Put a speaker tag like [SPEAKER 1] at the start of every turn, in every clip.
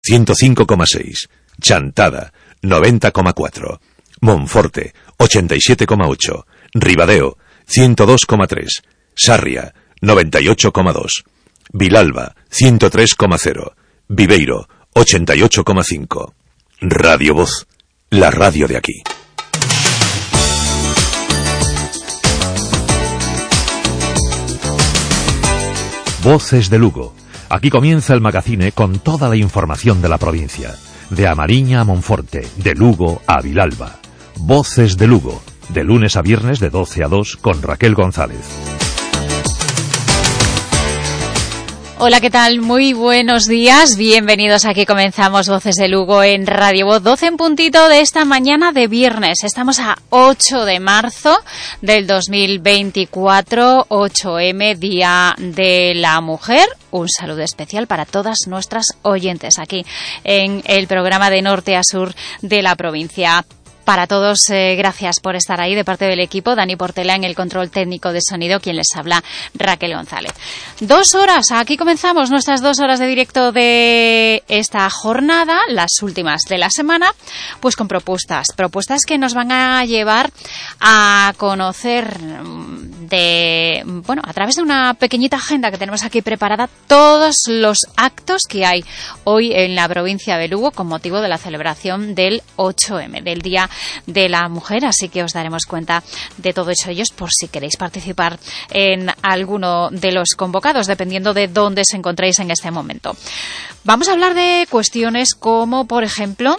[SPEAKER 1] 105,6. Chantada, 90,4. Monforte, 87,8. Ribadeo, 102,3. Sarria, 98,2. Vilalba, 103,0. Viveiro, 88,5. Radio Voz, la radio de aquí. Voces de Lugo. Aquí comienza el magazine con toda la información de la provincia. De Amariña a Monforte, de Lugo a Vilalba. Voces de Lugo, de lunes a viernes de 12 a 2 con Raquel González.
[SPEAKER 2] Hola, ¿qué tal? Muy buenos días. Bienvenidos. Aquí comenzamos Voces de Lugo en Radio Voz, 12 en puntito de esta mañana de viernes. Estamos a 8 de marzo del 2024, 8M, Día de la Mujer. Un saludo especial para todas nuestras oyentes aquí en el programa de Norte a Sur de la provincia. Para todos, gracias por estar ahí de parte del equipo. Dani Portela en el control técnico de sonido, quien les habla, Raquel González. 2 horas, aquí comenzamos nuestras 2 horas de directo de esta jornada, las últimas de la semana, pues con propuestas que nos van a llevar a conocer a través de una pequeñita agenda que tenemos aquí preparada, todos los actos que hay hoy en la provincia de Lugo con motivo de la celebración del 8M, del Día de la Mujer, así que os daremos cuenta de todos ellos por si queréis participar en alguno de los convocados, dependiendo de dónde os encontréis en este momento. Vamos a hablar de cuestiones como, por ejemplo,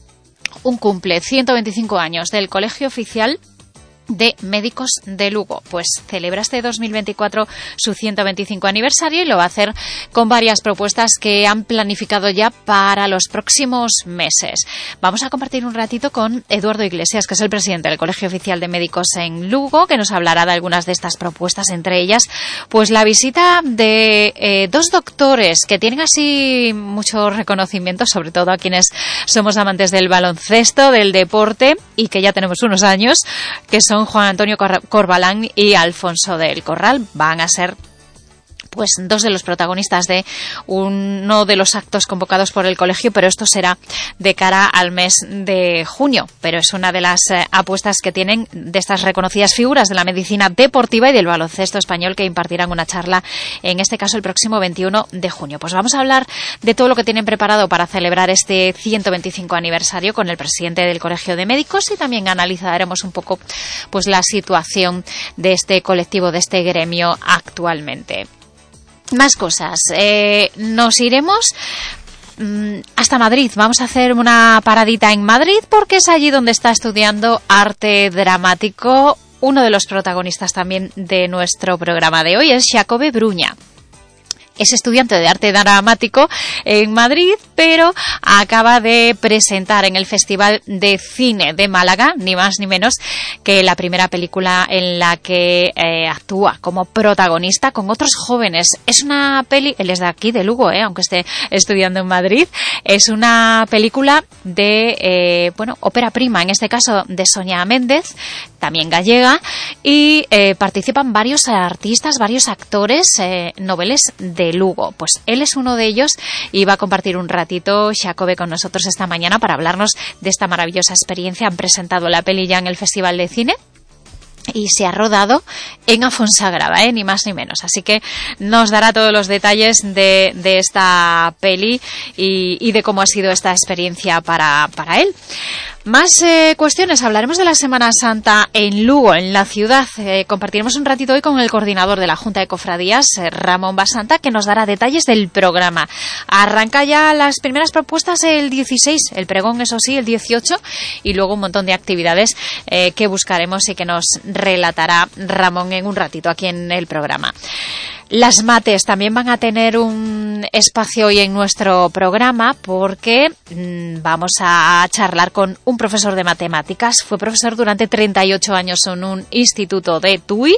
[SPEAKER 2] un cumple 125 años del Colegio Oficial de Médicos de Lugo, pues celebra este 2024 su 125 aniversario y lo va a hacer con varias propuestas que han planificado ya para los próximos meses. Vamos a compartir un ratito con Eduardo Iglesias, que es el presidente del Colegio Oficial de Médicos en Lugo, que nos hablará de algunas de estas propuestas, entre ellas pues la visita de 2 doctores que tienen así mucho reconocimiento, sobre todo a quienes somos amantes del baloncesto, del deporte, y que ya tenemos unos años, que son Juan Antonio Corbalán y Alfonso del Corral. Van a ser pues 2 de los protagonistas de uno de los actos convocados por el colegio, pero esto será de cara al mes de junio. Pero es una de las apuestas que tienen de estas reconocidas figuras de la medicina deportiva y del baloncesto español, que impartirán una charla, en este caso el próximo 21 de junio. Pues vamos a hablar de todo lo que tienen preparado para celebrar este 125 aniversario con el presidente del Colegio de Médicos, y también analizaremos un poco pues la situación de este colectivo, de este gremio actualmente. Más cosas. Nos iremos hasta Madrid. Vamos a hacer una paradita en Madrid porque es allí donde está estudiando arte dramático. Uno de los protagonistas también de nuestro programa de hoy es Xacobe Bruña. Es estudiante de arte dramático en Madrid, pero acaba de presentar en el Festival de Cine de Málaga, ni más ni menos que la primera película en la que actúa como protagonista con otros jóvenes. Es una peli, él es de aquí, de Lugo, aunque esté estudiando en Madrid. Es una película de, ópera prima, en este caso de Sonia Méndez, también gallega, y participan varios artistas, varios actores, noveles de Lugo. Pues él es uno de ellos y va a compartir un ratito, Xacobe, con nosotros esta mañana para hablarnos de esta maravillosa experiencia. Han presentado la peli ya en el Festival de Cine y se ha rodado en Afonsagrada, ni más ni menos. Así que nos dará todos los detalles de esta peli y de cómo ha sido esta experiencia para él. Más cuestiones. Hablaremos de la Semana Santa en Lugo, en la ciudad. Compartiremos un ratito hoy con el coordinador de la Junta de Cofradías, Ramón Basanta, que nos dará detalles del programa. Arranca ya las primeras propuestas el 16, el pregón, eso sí, el 18, y luego un montón de actividades que buscaremos y que nos relatará Ramón en un ratito aquí en el programa. Las mates también van a tener un espacio hoy en nuestro programa porque vamos a charlar con un profesor de matemáticas. Fue profesor durante 38 años en un instituto de Tui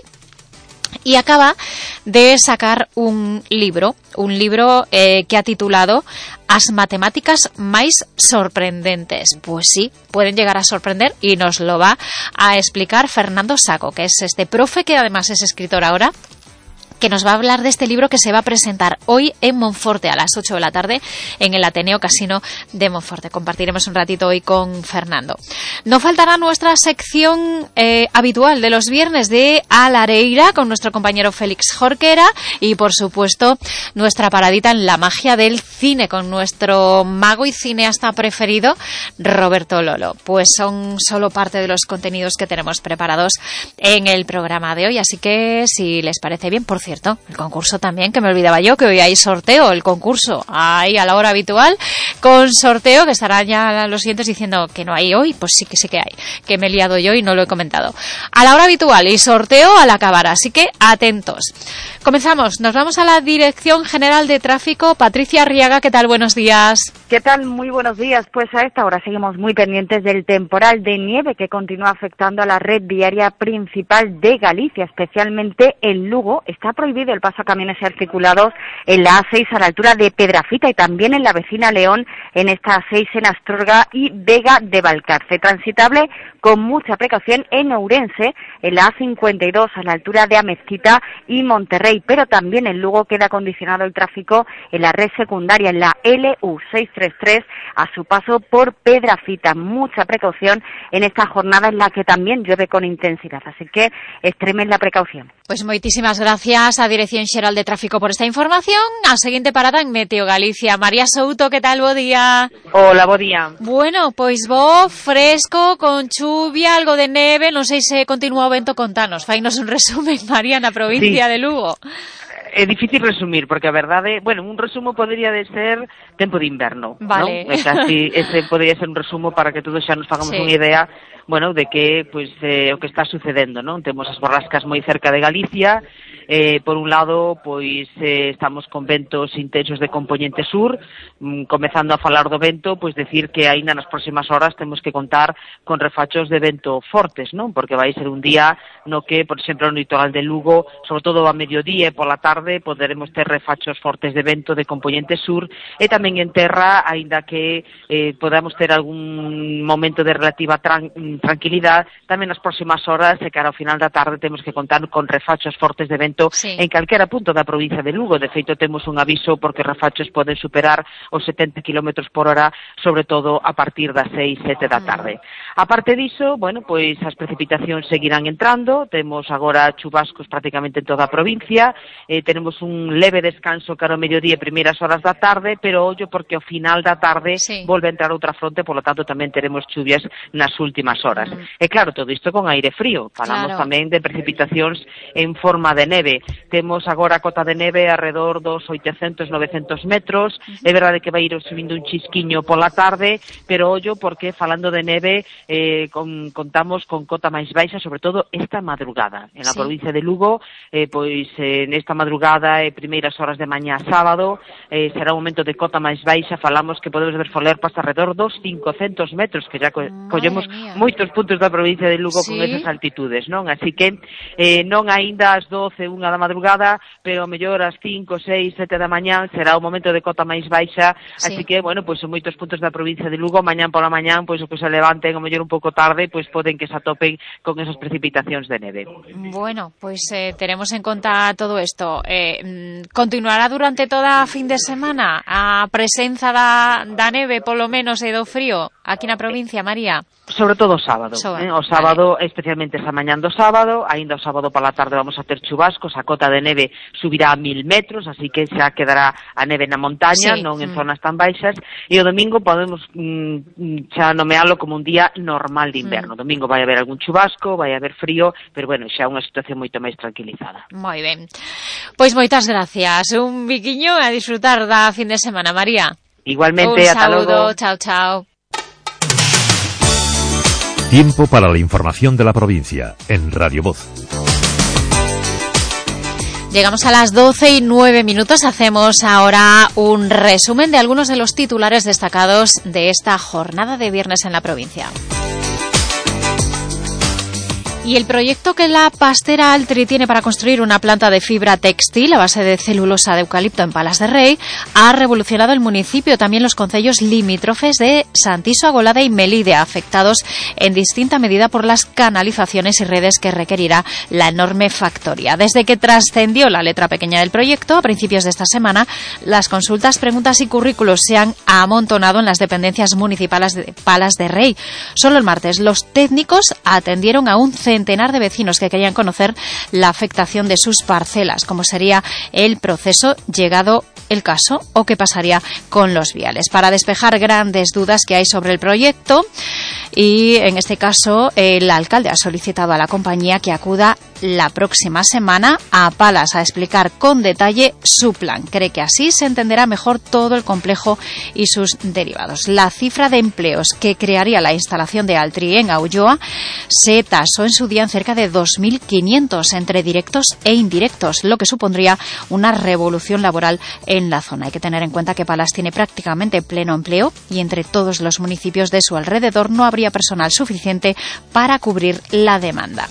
[SPEAKER 2] y acaba de sacar un libro que ha titulado As matemáticas máis sorprendentes. Pues sí, pueden llegar a sorprender y nos lo va a explicar Fernando Saco, que es este profe que además es escritor ahora, que nos va a hablar de este libro que se va a presentar hoy en Monforte a las 8 de la tarde en el Ateneo Casino de Monforte. Compartiremos un ratito hoy con Fernando. No faltará nuestra sección habitual de los viernes de A la Areira con nuestro compañero Félix Jorquera y, por supuesto, nuestra paradita en la magia del cine con nuestro mago y cineasta preferido, Roberto Lolo. Pues son solo parte de los contenidos que tenemos preparados en el programa de hoy, así que si les parece bien, por cierto, el concurso también, que me olvidaba yo, que hoy hay sorteo, el concurso ahí a la hora habitual, con sorteo, que estarán ya los siguientes diciendo que no hay hoy, pues sí que hay, que me he liado yo y no lo he comentado. A la hora habitual y sorteo al acabar, así que atentos. Comenzamos, nos vamos a la Dirección General de Tráfico. Patricia Arriaga, ¿qué tal? Buenos días.
[SPEAKER 3] ¿Qué tal? Muy buenos días. Pues a esta hora seguimos muy pendientes del temporal de nieve que continúa afectando a la red viaria principal de Galicia, especialmente en Lugo. Está prohibido el paso a camiones articulados en la A6 a la altura de Pedrafita y también en la vecina León, en esta A6 en Astorga y Vega de Valcarce. Transitable con mucha precaución en Ourense, en la A52 a la altura de Amezquita y Monterrey, pero también en Lugo queda condicionado el tráfico en la red secundaria, en la LU633, a su paso por Pedrafita. Mucha precaución en esta jornada en la que también llueve con intensidad, así que extremen la precaución.
[SPEAKER 2] Pues moitísimas gracias a Dirección Xeral de Tráfico por esta información. A seguinte parada en Meteo Galicia. María Souto, que tal, bo día?
[SPEAKER 4] Hola, bo día.
[SPEAKER 2] Bueno, pois bo, fresco, con chuvia, algo de neve, non sei se continúa o vento, contanos. Fainos un resumen, María, na provincia de Lugo.
[SPEAKER 4] É difícil resumir, porque a verdade, bueno, un resumo podría de ser tempo de inverno,
[SPEAKER 2] vale,
[SPEAKER 4] ¿no? Casi ese podría ser un resumo para que todos xa nos fagamos unha idea, bueno, de que, pois, o que está sucedendo, non? Temos as borrascas moi cerca de Galicia, por un lado, pois, estamos con ventos intensos de componente sur, comezando a falar do vento, pois decir que aínda nas próximas horas temos que contar con refachos de vento fortes, non? Porque vai ser un día no que, por exemplo, no litoral de Lugo, sobre todo a mediodía e pola tarde, poderemos ter refachos fortes de vento de componente sur e tamén en terra, aínda que podamos ter algún momento de relativa tranquilidade, tamén nas próximas horas e cara ao final da tarde temos que contar con refachos fortes de vento en calquera punto da provincia de Lugo. De feito, temos un aviso porque os refachos poden superar os 70 km por hora, sobre todo a partir das 6, 7 da tarde. A parte diso, bueno, pois as precipitacións seguirán entrando, temos agora chubascos prácticamente en toda a provincia, tenemos un leve descanso cara ao mediodía e primeiras horas da tarde, pero ollo porque ao final da tarde volve a entrar outra fronte, polo tanto tamén teremos chuvias nas últimas horas. E claro, todo isto con aire frío, falamos tamén de precipitacións en forma de neve. Temos agora a cota de neve alrededor dos 800, 900 metros, é verdade que vai ir subindo un chisquiño pola tarde, pero ollo porque falando de neve contamos con cota máis baixa, sobre todo esta madrugada. En a provincia de Lugo, pois nesta madrugada e primeiras horas de mañá sábado, será un momento de cota máis baixa, falamos que podemos ver folerpas alrededor dos 500 metros, que já collemos moitos puntos da provincia de Lugo con esas altitudes, non? Así que non aínda as 12, 1 da madrugada, pero ao mellor ás 5, 6, 7 da mañán será o momento de cota máis baixa, así que, bueno, pois en moitos puntos da provincia de Lugo, mañán pola mañán, pois o que se levanten ao mellor un pouco tarde, pois poden que se atopen con esas precipitacións de neve.
[SPEAKER 2] Bueno, pois teremos en conta todo isto. Continuará durante toda a fin de semana a presenza da neve, polo menos, e do frío aquí na provincia, María?
[SPEAKER 4] Sobre todo o sábado. O sábado, especialmente esa mañán do sábado, aínda o sábado pola tarde vamos a ter chubascos, a cota de neve subirá a 1000 metros, así que xa quedará a neve na montaña, non en zonas tan baixas, e o domingo podemos xa nomealo como un día normal de inverno. Domingo vai haber algún chubasco, vai haber frío, pero bueno, xa unha situación moito máis tranquilizada.
[SPEAKER 2] Moi ben. Pois moitas gracias. Un biquiño a disfrutar da fin de semana, María.
[SPEAKER 4] Igualmente, ata logo.
[SPEAKER 2] Un saúdo, chao, chao.
[SPEAKER 1] Tiempo para la información de la provincia en Radio Voz.
[SPEAKER 2] Llegamos a las 12:09. Hacemos ahora un resumen de algunos de los titulares destacados de esta jornada de viernes en la provincia. Y el proyecto que la pastera Altri tiene para construir una planta de fibra textil a base de celulosa de eucalipto en Palas de Rei ha revolucionado el municipio, también los concellos limítrofes de Santiso, Agolada y Melide, afectados en distinta medida por las canalizaciones y redes que requerirá la enorme factoría. Desde que trascendió la letra pequeña del proyecto, a principios de esta semana, las consultas, preguntas y currículos se han amontonado en las dependencias municipales de Palas de Rei. Solo el martes, los técnicos atendieron a un centenar de vecinos que querían conocer la afectación de sus parcelas, cómo sería el proceso llegado el caso o qué pasaría con los viales, para despejar grandes dudas que hay sobre el proyecto. Y en este caso el alcalde ha solicitado a la compañía que acuda la próxima semana a Palas a explicar con detalle su plan. Cree que así se entenderá mejor todo el complejo y sus derivados. La cifra de empleos que crearía la instalación de Altri en Ulloa se tasó en su día en cerca de 2.500 entre directos e indirectos, lo que supondría una revolución laboral en la zona. Hay que tener en cuenta que Palas tiene prácticamente pleno empleo y entre todos los municipios de su alrededor no habría personal suficiente para cubrir la demanda.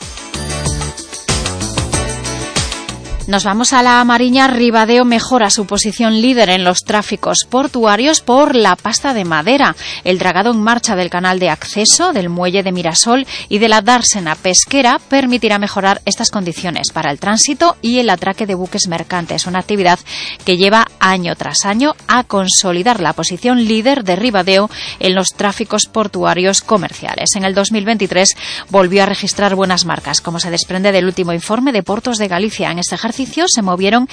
[SPEAKER 2] Nos vamos a la Mariña. Ribadeo mejora su posición líder en los tráficos portuarios por la pasta de madera. El dragado en marcha del canal de acceso, del muelle de Mirasol y de la dársena pesquera permitirá mejorar estas condiciones para el tránsito y el atraque de buques mercantes, una actividad que lleva año tras año a consolidar la posición líder de Ribadeo en los tráficos portuarios comerciales. En el 2023 volvió a registrar buenas marcas, como se desprende del último informe de Portos de Galicia. En este ejercicio se movieron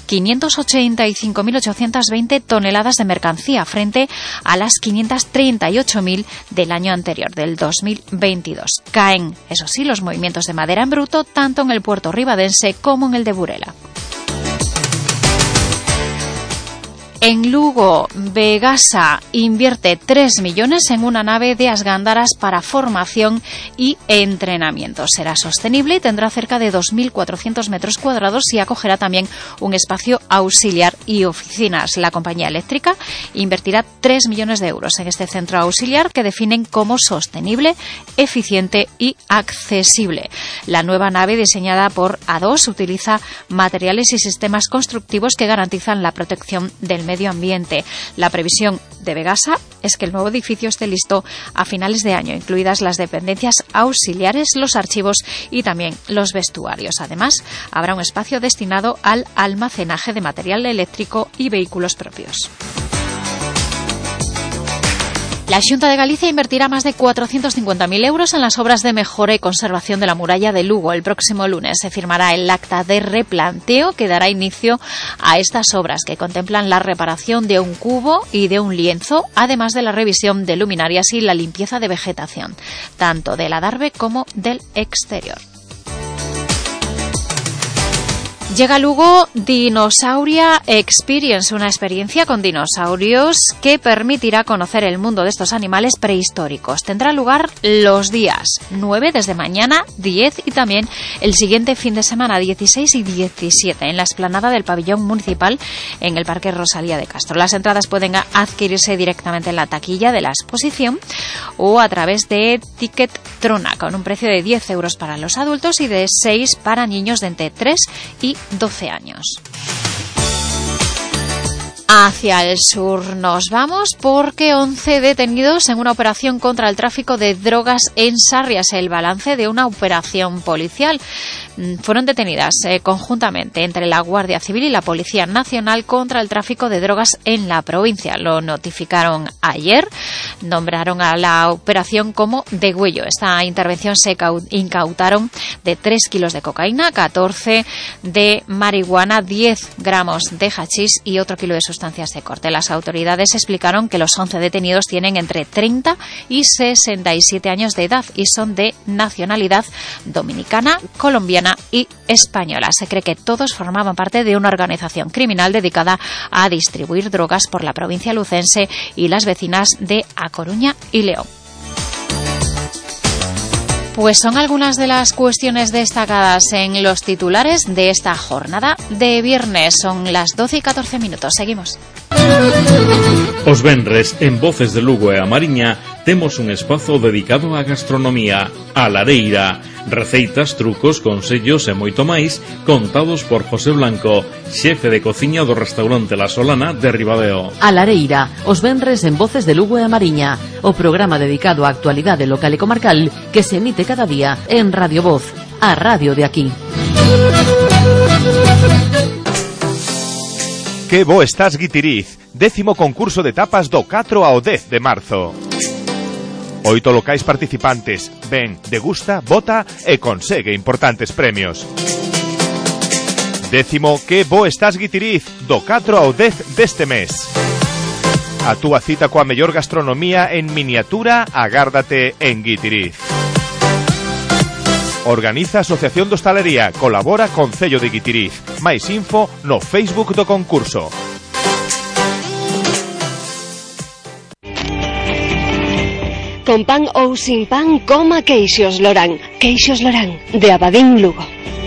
[SPEAKER 2] 585.820 toneladas de mercancía frente a las 538.000 del año anterior, del 2022. Caen, eso sí, los movimientos de madera en bruto tanto en el puerto ribadense como en el de Burela. En Lugo, Vegasa invierte 3 millones en una nave de Asgándaras para formación y entrenamiento. Será sostenible y tendrá cerca de 2.400 metros cuadrados y acogerá también un espacio auxiliar y oficinas. La compañía eléctrica invertirá 3 millones de euros en este centro auxiliar que definen como sostenible, eficiente y accesible. La nueva nave, diseñada por A2, utiliza materiales y sistemas constructivos que garantizan la protección del medio ambiente. La previsión de Vegasa es que el nuevo edificio esté listo a finales de año, incluidas las dependencias auxiliares, los archivos y también los vestuarios. Además, habrá un espacio destinado al almacenaje de material eléctrico y vehículos propios. La Xunta de Galicia invertirá más de 450.000 euros en las obras de mejora y conservación de la muralla de Lugo. El próximo lunes se firmará el acta de replanteo que dará inicio a estas obras, que contemplan la reparación de un cubo y de un lienzo, además de la revisión de luminarias y la limpieza de vegetación, tanto del adarve como del exterior. Llega a Lugo Dinosauria Experience, una experiencia con dinosaurios que permitirá conocer el mundo de estos animales prehistóricos. Tendrá lugar los días 9 desde mañana, 10 y también el siguiente fin de semana 16 y 17 en la explanada del pabellón municipal en el Parque Rosalía de Castro. Las entradas pueden adquirirse directamente en la taquilla de la exposición o a través de Ticket Trona, con un precio de 10 euros para los adultos y de 6 para niños de entre 3 y 12 años. Hacia el sur nos vamos porque 11 detenidos en una operación contra el tráfico de drogas en Sarrias. El balance de una operación policial. Fueron detenidas conjuntamente entre la Guardia Civil y la Policía Nacional contra el tráfico de drogas en la provincia. Lo notificaron ayer. Nombraron a la operación como Degüello. Esta intervención se incautaron de 3 kilos de cocaína, 14 de marihuana, 10 gramos de hachís y otro kilo de sustancias de corte. Las autoridades explicaron que los 11 detenidos tienen entre 30 y 67 años de edad y son de nacionalidad dominicana, colombiana y española. Se cree que todos formaban parte de una organización criminal dedicada a distribuir drogas por la provincia lucense y las vecinas de A Coruña y León. Pues son algunas de las cuestiones destacadas en los titulares de esta jornada de viernes. Son las 12 y 14 minutos. Seguimos.
[SPEAKER 5] Os venres en Voces de Lugo e a Mariña temos un espazo dedicado á gastronomía, a lareira, receitas, trucos, consellos e moito máis, contados por José Blanco, xefe de cociña do restaurante La Solana de Ribadeo.
[SPEAKER 6] A lareira, os venres en Voces de Lugo e a Mariña, o programa dedicado á actualidade local e comarcal que se emite cada día en Radio Voz, a radio de aquí.
[SPEAKER 7] Que bo estás, Guitiriz, 10º concurso de tapas do 4 ao 10 de marzo. 8 locais participantes, ven, degusta, vota e consegue importantes premios. 10º Que bo estás, Guitiriz, do 4 ao 10 deste mes. A túa cita coa mellor gastronomía en miniatura, agárdate en Guitiriz. Organiza Asociación de Hostalería, colabora Concello de Guitiriz. Máis info no Facebook do concurso.
[SPEAKER 8] Con pan ou sin pan, coma Queixos Lorán. Queixos Lorán, de Abadín, Lugo.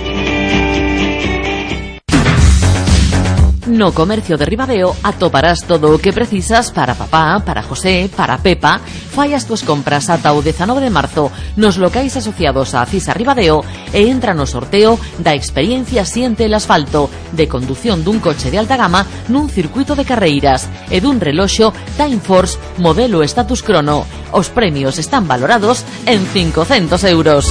[SPEAKER 6] No comercio de Ribadeo atoparás todo o que precisas para papá, para José, para Pepa. Fai as túas compras ata o 19 de marzo nos locais asociados a Cisa Ribadeo e entra no sorteo da experiencia Siente el asfalto, de condución dun coche de alta gama nun circuito de carreiras e dun reloxo Time Force modelo Status Chrono. Os premios están valorados en 500 euros.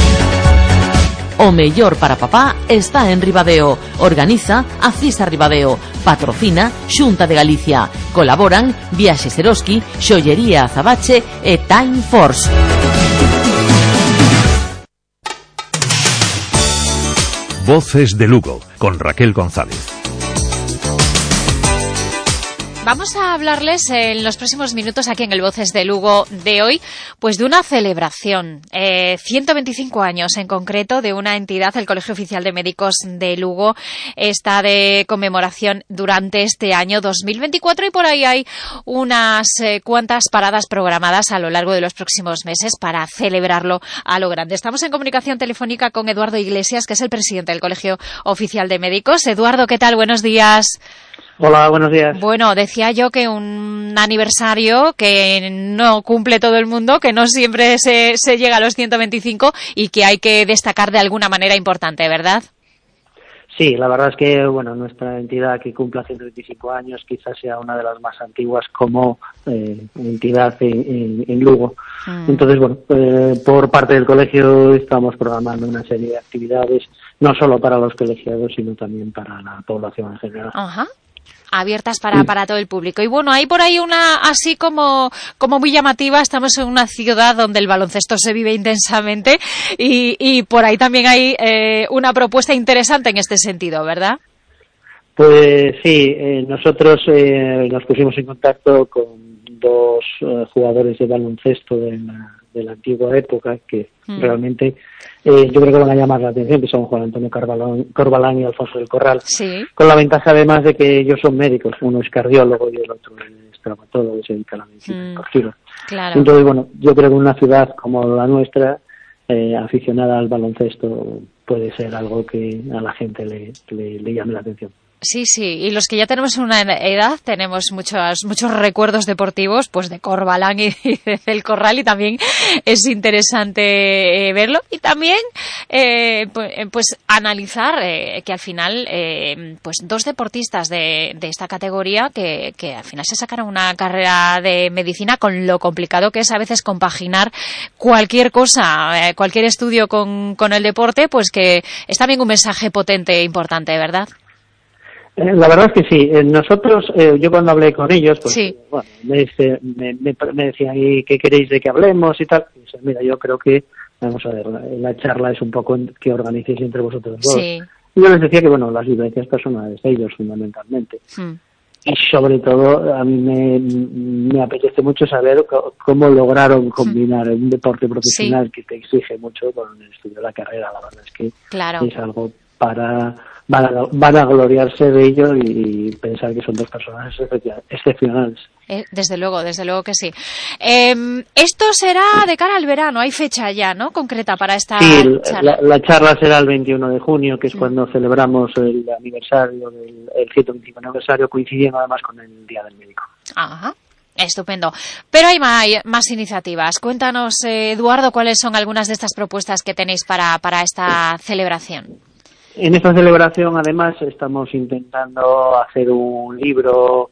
[SPEAKER 6] O mellor para papá está en Ribadeo. Organiza a Cisa Ribadeo. Patrocina Xunta de Galicia. Colaboran Viaxes Eroski, Xollería Azabache e Time Force.
[SPEAKER 1] Voces de Lugo, con Raquel González.
[SPEAKER 2] Vamos a hablarles en los próximos minutos aquí en el Voces de Lugo de hoy, pues de una celebración, 125 años en concreto, de una entidad, el Colegio Oficial de Médicos de Lugo, está de conmemoración durante este año 2024 y por ahí hay unas cuantas paradas programadas a lo largo de los próximos meses para celebrarlo a lo grande. Estamos en comunicación telefónica con Eduardo Iglesias, que es el presidente del Colegio Oficial de Médicos. Eduardo, ¿qué tal? Buenos días.
[SPEAKER 9] Hola, buenos días.
[SPEAKER 2] Bueno, decía yo que un aniversario que no cumple todo el mundo, que no siempre se llega a los 125 y que hay que destacar de alguna manera importante, ¿verdad?
[SPEAKER 9] Sí, la verdad es que, bueno, nuestra entidad que cumpla 125 años quizás sea una de las más antiguas como entidad en Lugo. Entonces, bueno, por parte del colegio estamos programando una serie de actividades, no solo para los colegiados, sino también para la población en general.
[SPEAKER 2] Ajá. Abiertas para todo el público. Y bueno, hay por ahí una así como muy llamativa. Estamos en una ciudad donde el baloncesto se vive intensamente y por ahí también hay una propuesta interesante en este sentido, ¿verdad?
[SPEAKER 9] Pues sí, nosotros nos pusimos en contacto con dos jugadores de baloncesto de la antigua época que realmente yo creo que van a llamar la atención, que son Juan Antonio Corbalán y Alfonso del Corral,
[SPEAKER 2] sí.
[SPEAKER 9] Con la ventaja además de que ellos son médicos, uno es cardiólogo y el otro es traumatólogo, se dedica a la medicina deportiva.
[SPEAKER 2] Claro.
[SPEAKER 9] Entonces, bueno, yo creo que una ciudad como la nuestra, aficionada al baloncesto, puede ser algo que a la gente le llame la atención.
[SPEAKER 2] Sí, sí, y los que ya tenemos una edad tenemos muchos recuerdos deportivos, pues de Corbalán y del Corral, y también es interesante verlo y también pues analizar que al final pues dos deportistas de esta categoría que al final se sacaron una carrera de medicina, con lo complicado que es a veces compaginar cualquier cosa, cualquier estudio con el deporte, pues que es también un mensaje potente e importante, ¿verdad?
[SPEAKER 9] La verdad es que sí. Nosotros, yo cuando hablé con ellos, pues
[SPEAKER 2] sí.
[SPEAKER 9] Bueno, me decían, ¿y qué queréis de que hablemos y tal? Y dice, mira, yo creo que, vamos a ver, la charla es un poco que organicéis entre vosotros dos.
[SPEAKER 2] Sí.
[SPEAKER 9] Y yo les decía que, bueno, las vivencias personales de ellos, fundamentalmente. Y sobre todo, a mí me apetece mucho saber cómo lograron combinar un deporte profesional que te exige mucho con el estudio de la carrera. La verdad es que es algo para van a gloriarse de ello y pensar que son dos personas excepcionales.
[SPEAKER 2] Desde luego que sí. Esto será de cara al verano, hay fecha ya, ¿no?, concreta para esta charla.
[SPEAKER 9] La charla será el 21 de junio, que es cuando celebramos el aniversario, el 125 aniversario, coincidiendo además con el Día del Médico.
[SPEAKER 2] Ajá. Estupendo. Pero hay más iniciativas. Cuéntanos, Eduardo, cuáles son algunas de estas propuestas que tenéis para esta celebración.
[SPEAKER 9] En esta celebración, además, estamos intentando hacer un libro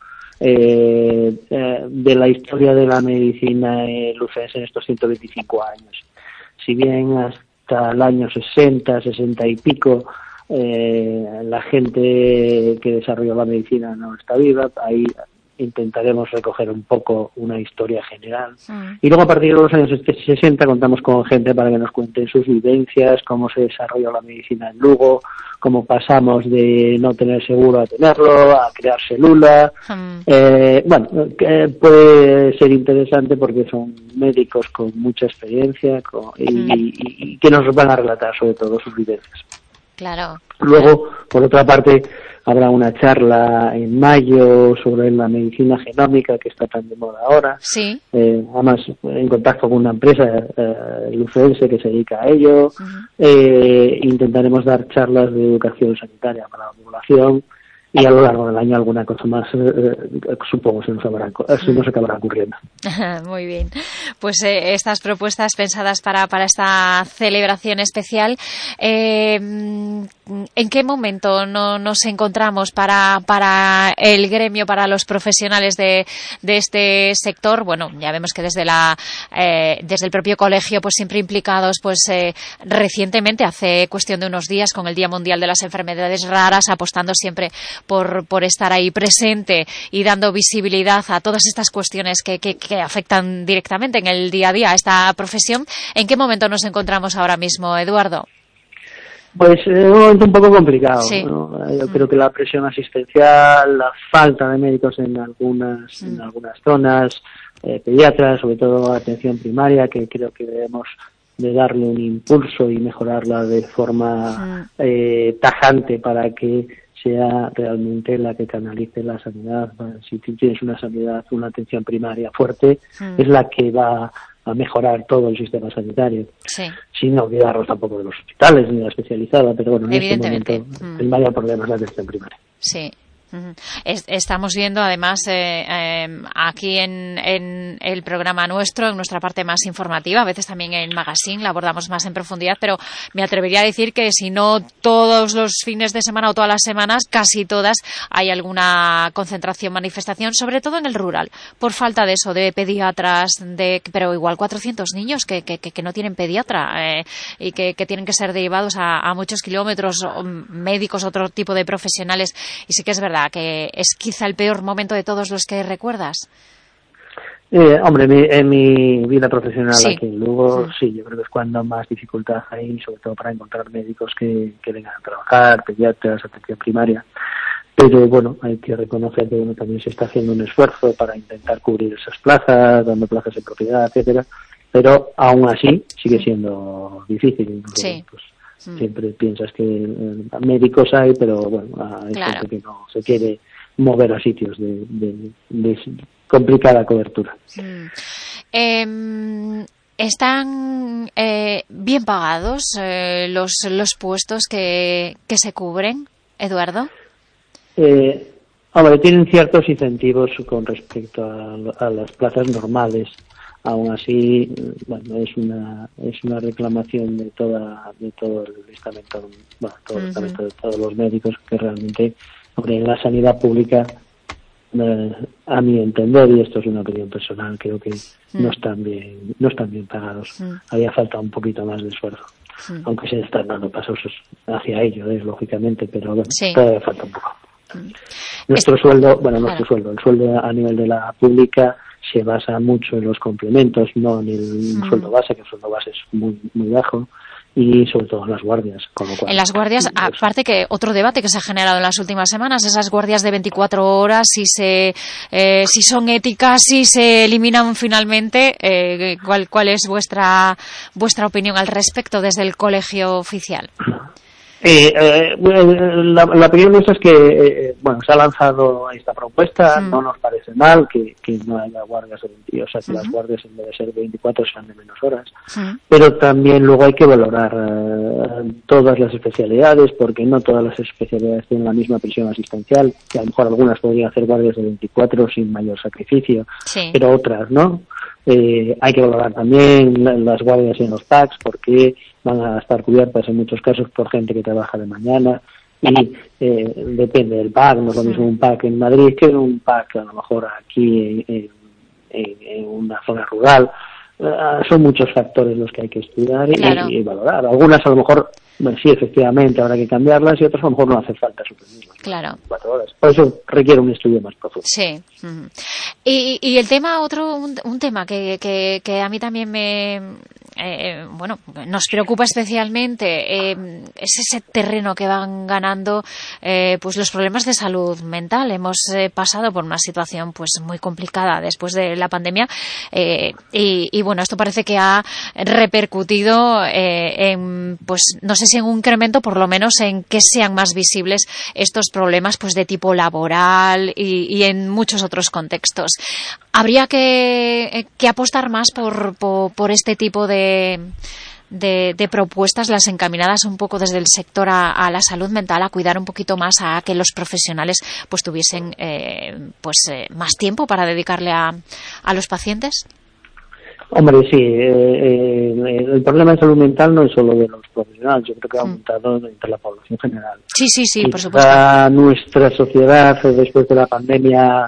[SPEAKER 9] de la historia de la medicina lucense en estos 125 años. Si bien hasta el año 60 y pico, la gente que desarrolló la medicina no está viva, ahí intentaremos recoger un poco una historia general. Y luego a partir de los años 60 contamos con gente para que nos cuenten sus vivencias, cómo se desarrolló la medicina en Lugo, cómo pasamos de no tener seguro a tenerlo, a crear células. Puede ser interesante porque son médicos con mucha experiencia y que nos van a relatar sobre todo sus vivencias.
[SPEAKER 2] Claro.
[SPEAKER 9] Luego, por otra parte, habrá una charla en mayo sobre la medicina genómica que está tan de moda ahora.
[SPEAKER 2] Sí.
[SPEAKER 9] Además, en contacto con una empresa lucense que se dedica a ello. Intentaremos dar charlas de educación sanitaria para la población y a lo largo del año alguna cosa más, supongo, se nos acabará ocurriendo.
[SPEAKER 2] Muy bien. Pues estas propuestas pensadas para esta celebración especial, ¿en qué momento nos encontramos para el gremio, para los profesionales de este sector? Bueno, ya vemos que desde el propio colegio, pues siempre implicados, pues recientemente, hace cuestión de unos días, con el Día Mundial de las Enfermedades Raras, apostando siempre por estar ahí presente y dando visibilidad a todas estas cuestiones que afectan directamente en el día a día a esta profesión. ¿En qué momento nos encontramos ahora mismo, Eduardo?
[SPEAKER 9] Pues es un momento un poco complicado,
[SPEAKER 2] sí.
[SPEAKER 9] ¿no? Yo creo que la presión asistencial, la falta de médicos en algunas zonas, pediatras, sobre todo atención primaria, que creo que debemos de darle un impulso y mejorarla de forma tajante para que sea realmente la que canalice la sanidad. Si tienes una atención primaria fuerte, es la que va a mejorar todo el sistema sanitario. Sí. Sin olvidarnos tampoco de los hospitales ni de la especializada, pero bueno, en este momento el mayor problema es la atención primaria.
[SPEAKER 2] Sí. Estamos viendo además aquí en el programa nuestro, en nuestra parte más informativa, a veces también en Magazine la abordamos más en profundidad, pero me atrevería a decir que si no todos los fines de semana o todas las semanas, casi todas, hay alguna concentración, manifestación, sobre todo en el rural, por falta de eso, de pediatras, pero igual 400 niños que no tienen pediatra y que tienen que ser derivados a muchos kilómetros, médicos, otro tipo de profesionales, y sí que es verdad que es quizá el peor momento de todos los que recuerdas.
[SPEAKER 9] En mi vida profesional aquí en Lugo, sí, yo creo que es cuando más dificultad hay, sobre todo para encontrar médicos que vengan a trabajar, pediatras, atención primaria. Pero bueno, hay que reconocer que también se está haciendo un esfuerzo para intentar cubrir esas plazas, dando plazas en propiedad, etcétera. Pero aún así sigue siendo difícil.
[SPEAKER 2] Sí.
[SPEAKER 9] Pues, siempre piensas que médicos hay, pero bueno, hay gente que no se quiere mover a sitios de complicada cobertura.
[SPEAKER 2] ¿Están bien pagados los puestos que se cubren, Eduardo?
[SPEAKER 9] Tienen ciertos incentivos con respecto a las plazas normales. Aún así, es una reclamación de todo el estamento, de todos los médicos, que realmente, en la sanidad pública, a mi entender, y esto es una opinión personal, creo que no están bien pagados. Haría falta un poquito más de esfuerzo, aunque se están dando pasos hacia ello, lógicamente, pero todavía falta un poco. Nuestro sueldo, el sueldo a nivel de la pública se basa mucho en los complementos, no en el sueldo base, que el sueldo base es muy, muy bajo, y sobre todo en las guardias. Con lo cual,
[SPEAKER 2] en las guardias, aparte que otro debate que se ha generado en las últimas semanas, esas guardias de 24 horas, si son éticas, si se eliminan finalmente, ¿cuál es vuestra opinión al respecto desde el colegio oficial?
[SPEAKER 9] La opinión nuestra es que se ha lanzado esta propuesta, no nos parece mal que no haya guardias de 20, o sea, que las guardias en vez de ser 24 sean de menos horas, pero también luego hay que valorar todas las especialidades, porque no todas las especialidades tienen la misma presión asistencial, que a lo mejor algunas podrían hacer guardias de 24 sin mayor sacrificio, pero otras no. Hay que valorar también las guardias en los PACs, porque van a estar cubiertas en muchos casos por gente que trabaja de mañana, y depende del PAC, no es lo mismo un PAC en Madrid que un PAC a lo mejor aquí en una zona rural. Son muchos factores los que hay que estudiar y valorar. Algunas a lo mejor, sí, efectivamente, habrá que cambiarlas, y otras a lo mejor no hace falta suprimirlas.
[SPEAKER 2] Claro.
[SPEAKER 9] 4 horas. Por eso requiere un estudio más profundo.
[SPEAKER 2] Sí. Y el tema, un tema que a mí también nos preocupa especialmente, es ese terreno que van ganando pues los problemas de salud mental. Hemos pasado por una situación pues muy complicada después de la pandemia, y bueno, esto parece que ha repercutido en, pues no sé si en un incremento, por lo menos en que sean más visibles estos problemas pues de tipo laboral y en muchos otros contextos. Habría que apostar más por este tipo de propuestas, las encaminadas un poco desde el sector a la salud mental, a cuidar un poquito más, a que los profesionales pues tuviesen más tiempo para dedicarle a los pacientes.
[SPEAKER 9] Hombre, sí, el problema de salud mental no es solo de los profesionales, yo creo que ha aumentado entre la población general.
[SPEAKER 2] Sí, por supuesto.
[SPEAKER 9] Nuestra sociedad, después de la pandemia,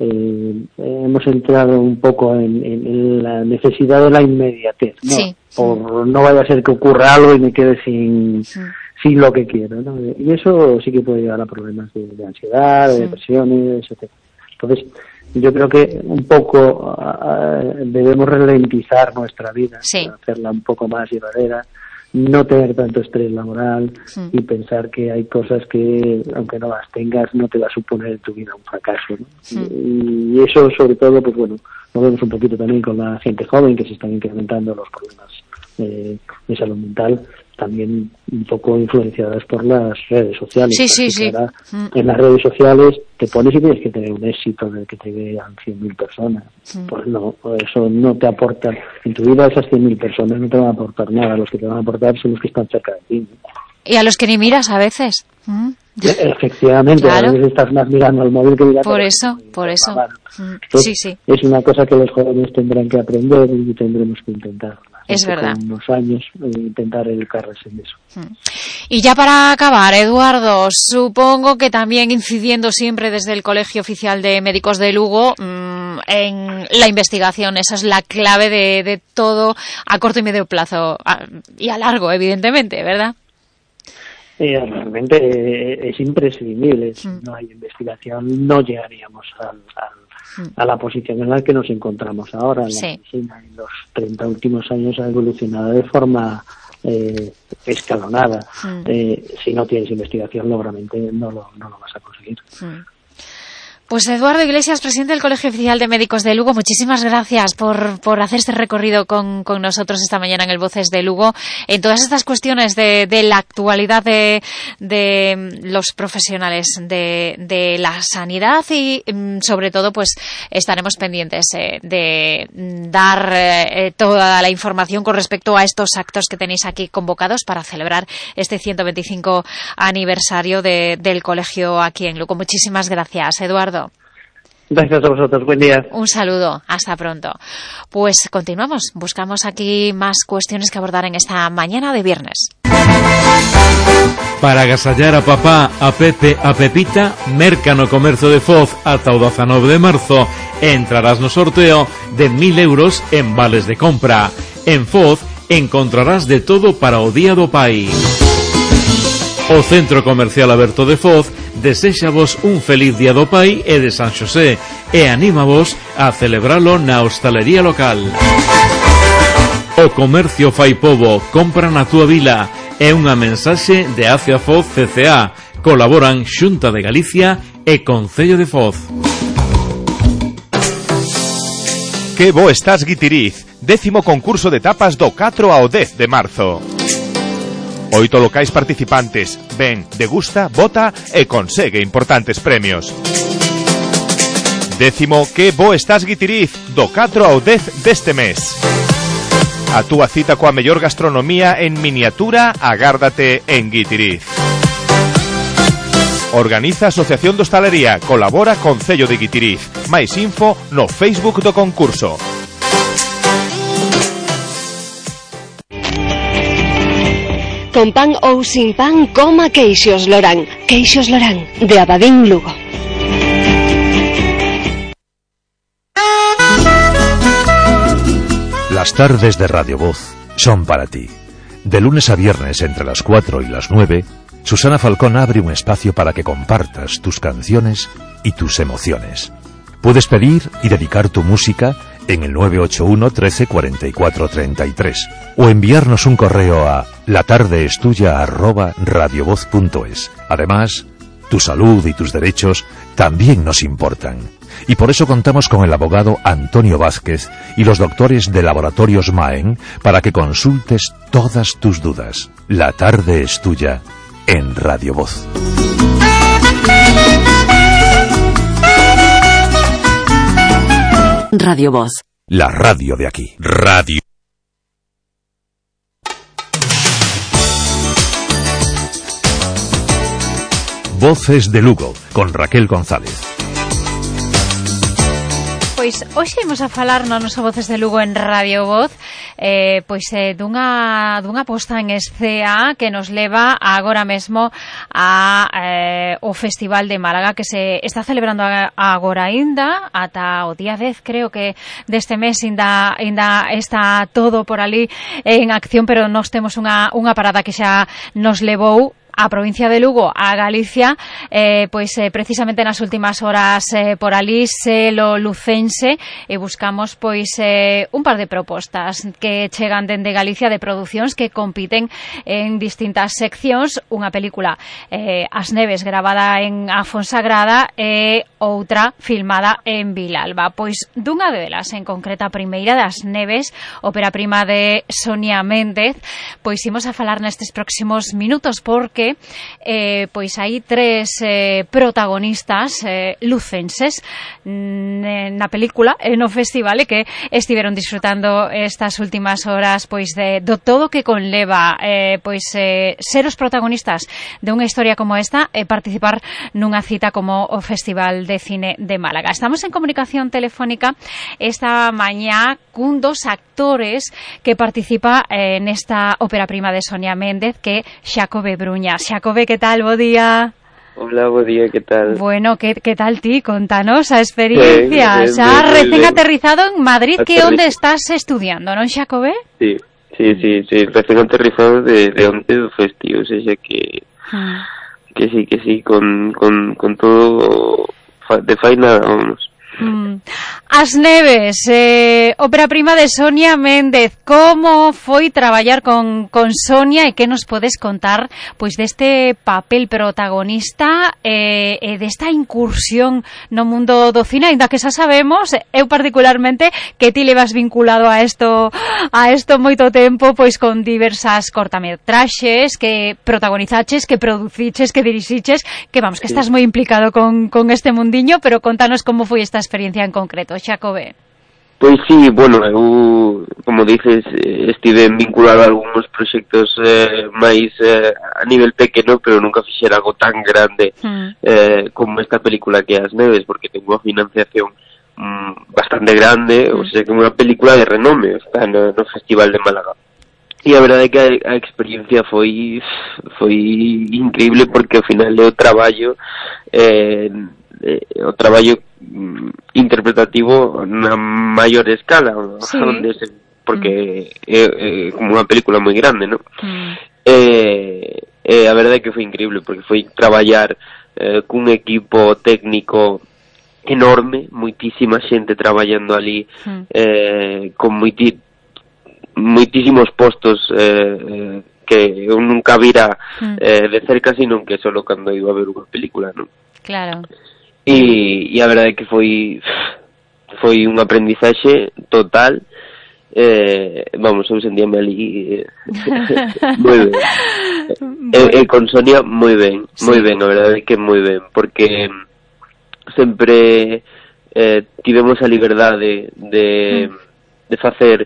[SPEAKER 9] hemos entrado un poco en la necesidad de la inmediatez, ¿no?
[SPEAKER 2] Sí.
[SPEAKER 9] Por no vaya a ser que ocurra algo y me quede sin lo que quiero, ¿no? Y eso sí que puede llevar a problemas de ansiedad, de depresiones, etc. Entonces, yo creo que un poco debemos ralentizar nuestra vida, hacerla un poco más llevadera, no tener tanto estrés laboral y pensar que hay cosas que, aunque no las tengas, no te va a suponer en tu vida un fracaso, ¿no? Y eso, sobre todo, pues bueno, lo vemos un poquito también con la gente joven, que se están incrementando los problemas de salud mental, también un poco influenciadas por las redes sociales.
[SPEAKER 2] Sí.
[SPEAKER 9] Ahora, en las redes sociales te pones y tienes que tener un éxito en el que te vean 100.000 personas. Pues no, eso no te aporta. En tu vida esas 100.000 personas no te van a aportar nada. Los que te van a aportar son los que están cerca de ti, ¿no?
[SPEAKER 2] Y a los que ni miras a veces.
[SPEAKER 9] Efectivamente, claro. A veces estás más mirando al móvil que mirando.
[SPEAKER 2] Por eso.
[SPEAKER 9] Entonces,
[SPEAKER 2] sí.
[SPEAKER 9] Es una cosa que los jóvenes tendrán que aprender y tendremos que intentar.
[SPEAKER 2] Es verdad.
[SPEAKER 9] Con unos años intentar educarles en eso.
[SPEAKER 2] Y ya para acabar, Eduardo, supongo que también incidiendo siempre desde el Colegio Oficial de Médicos de Lugo en la investigación, esa es la clave de todo a corto y medio plazo y a largo, evidentemente, ¿verdad?
[SPEAKER 9] Realmente es imprescindible. Si no hay investigación, no llegaríamos a la posición en la que nos encontramos ahora. La medicina en los 30 últimos años ha evolucionado de forma escalonada. Si no tienes investigación, lógicamente no lo vas a conseguir.
[SPEAKER 2] Pues Eduardo Iglesias, presidente del Colegio Oficial de Médicos de Lugo, muchísimas gracias por hacer este recorrido con nosotros esta mañana en el Voces de Lugo, en todas estas cuestiones de la actualidad de los profesionales de la sanidad y sobre todo pues estaremos pendientes de dar toda la información con respecto a estos actos que tenéis aquí convocados para celebrar este 125 aniversario del colegio aquí en Lugo. Muchísimas gracias, Eduardo.
[SPEAKER 9] Gracias a vosotros, buen día.
[SPEAKER 2] Un saludo, hasta pronto. Pues continuamos, buscamos aquí más cuestiones que abordar en esta mañana de viernes.
[SPEAKER 5] Para agasallar a papá, a Pepe, a Pepita, merca no comercio de Foz ata o 19 de marzo entrarás no sorteo de 1.000 euros en vales de compra. En Foz encontrarás de todo para o Día do Pai. O Centro Comercial Aberto de Foz deséxavos un feliz Día do Pai e de San Xosé e anímavos a celebralo na hostalería local. O comercio fai pobo, compra na túa vila, é unha mensaxe de Acia Foz CCA. Colaboran Xunta de Galicia e Concello de Foz.
[SPEAKER 7] Que bo estás, Guitiriz, 10º concurso de tapas do 4 ao 10 de marzo. 8 locais participantes. Ven, degusta, vota e consegue importantes premios. 10º Que bo estás Guitiriz, do 4 ao 10 deste mes. A túa cita coa mellor gastronomía en miniatura agárdate en Guitiriz. Organiza Asociación de Hostalería, colabora Concello de Guitiriz. Máis info no Facebook do concurso.
[SPEAKER 8] Con pan ou sin pan, coma Queixos Lorán. Queixos Lorán, de Abadín, Lugo.
[SPEAKER 1] Las tardes de Radio Voz son para ti. De lunes a viernes entre las 4 y las 9, Susana Falcón abre un espacio para que compartas tus canciones y tus emociones. Puedes pedir y dedicar tu música en el 981 13 44 33 o enviarnos un correo a latardeestuya@radiovoz.es. Además, tu salud y tus derechos también nos importan. Y por eso contamos con el abogado Antonio Vázquez y los doctores de Laboratorios Maen para que consultes todas tus dudas. La tarde es tuya en Radio Voz.
[SPEAKER 6] Radio Voz.
[SPEAKER 1] La radio de aquí. Radio. Voces de Lugo, con Raquel González.
[SPEAKER 2] Pois hoxe imos a falar na nosa Voces de Lugo en Radio Voz dunha posta en escena que nos leva agora mesmo o Festival de Málaga, que se está celebrando agora aínda ata o día 10, creo que deste mes aínda está todo por ali en acción, pero nós temos unha parada que xa nos levou a provincia de Lugo, a Galicia, precisamente nas últimas horas por ali selo lucense, e buscamos un par de propostas que chegan dende Galicia de producións que compiten en distintas seccións, unha película As Neves gravada en Afonsagrada e outra filmada en Vilalba. Pois dunha delas en concreta, a primeira das Neves, ópera prima de Sonia Méndez, pois imos a falar nestes próximos minutos porque hai tres protagonistas lucenses na película e no festival e que estiveron disfrutando estas últimas horas do todo que conleva ser os protagonistas de unha historia como esta e participar nunha cita como o Festival de Cine de Málaga. Estamos en comunicación telefónica esta mañá cun dos actores que participa nesta ópera prima de Sonia Méndez, que é Xacobe Bruña. Xacobe, que tal? Bo día.
[SPEAKER 10] Hola, bo día, que tal?
[SPEAKER 2] Bueno, que tal ti? Contanos a experiencia. Xa recén aterrizado en Madrid, que onde estás estudiando, non, Xacobe?
[SPEAKER 10] Sí, recén aterrizado de onde do festivo, o sea que sí, con todo de faina, vamos.
[SPEAKER 2] As Neves, ópera prima de Sonia Méndez. Como foi traballar con Sonia e que nos podes contar deste papel protagonista e desta incursión no mundo do cine, ainda que xa sabemos, eu particularmente, que ti levas vinculado a isto moito tempo, con diversas cortametraxes que protagonizaches, que produciches, que dirixiches, que vamos, que estás moi implicado con este mundiño, pero contanos como foi esta experiencia en concreto, Xacobe.
[SPEAKER 10] Pois sí, bueno, eu, como dices, estive vinculado a algúns proxectos máis a nivel pequeno, pero nunca fixera algo tan grande como esta película que é As Neves, porque ten unha financiación bastante grande, ou sea, que é unha película de renome, está no Festival de Málaga. E a verdade é que a experiencia foi increíble, porque ao final é o traballo interpretativo na maior escala, sí. Porque é como unha película moi grande, non? A verdade é que foi increíble, porque foi traballar cun equipo técnico enorme, moitísima xente traballando ali, con moitísimos postos que eu nunca vira de cerca, sino que solo cando iba a ver unha película, non?
[SPEAKER 2] Claro.
[SPEAKER 10] E a verdade é que foi un aprendizaxe total, vamos, eu sentíame ali moi ben. Con Sonia moi ben, a verdade é que moi ben, porque sempre tivemos a liberdade de facer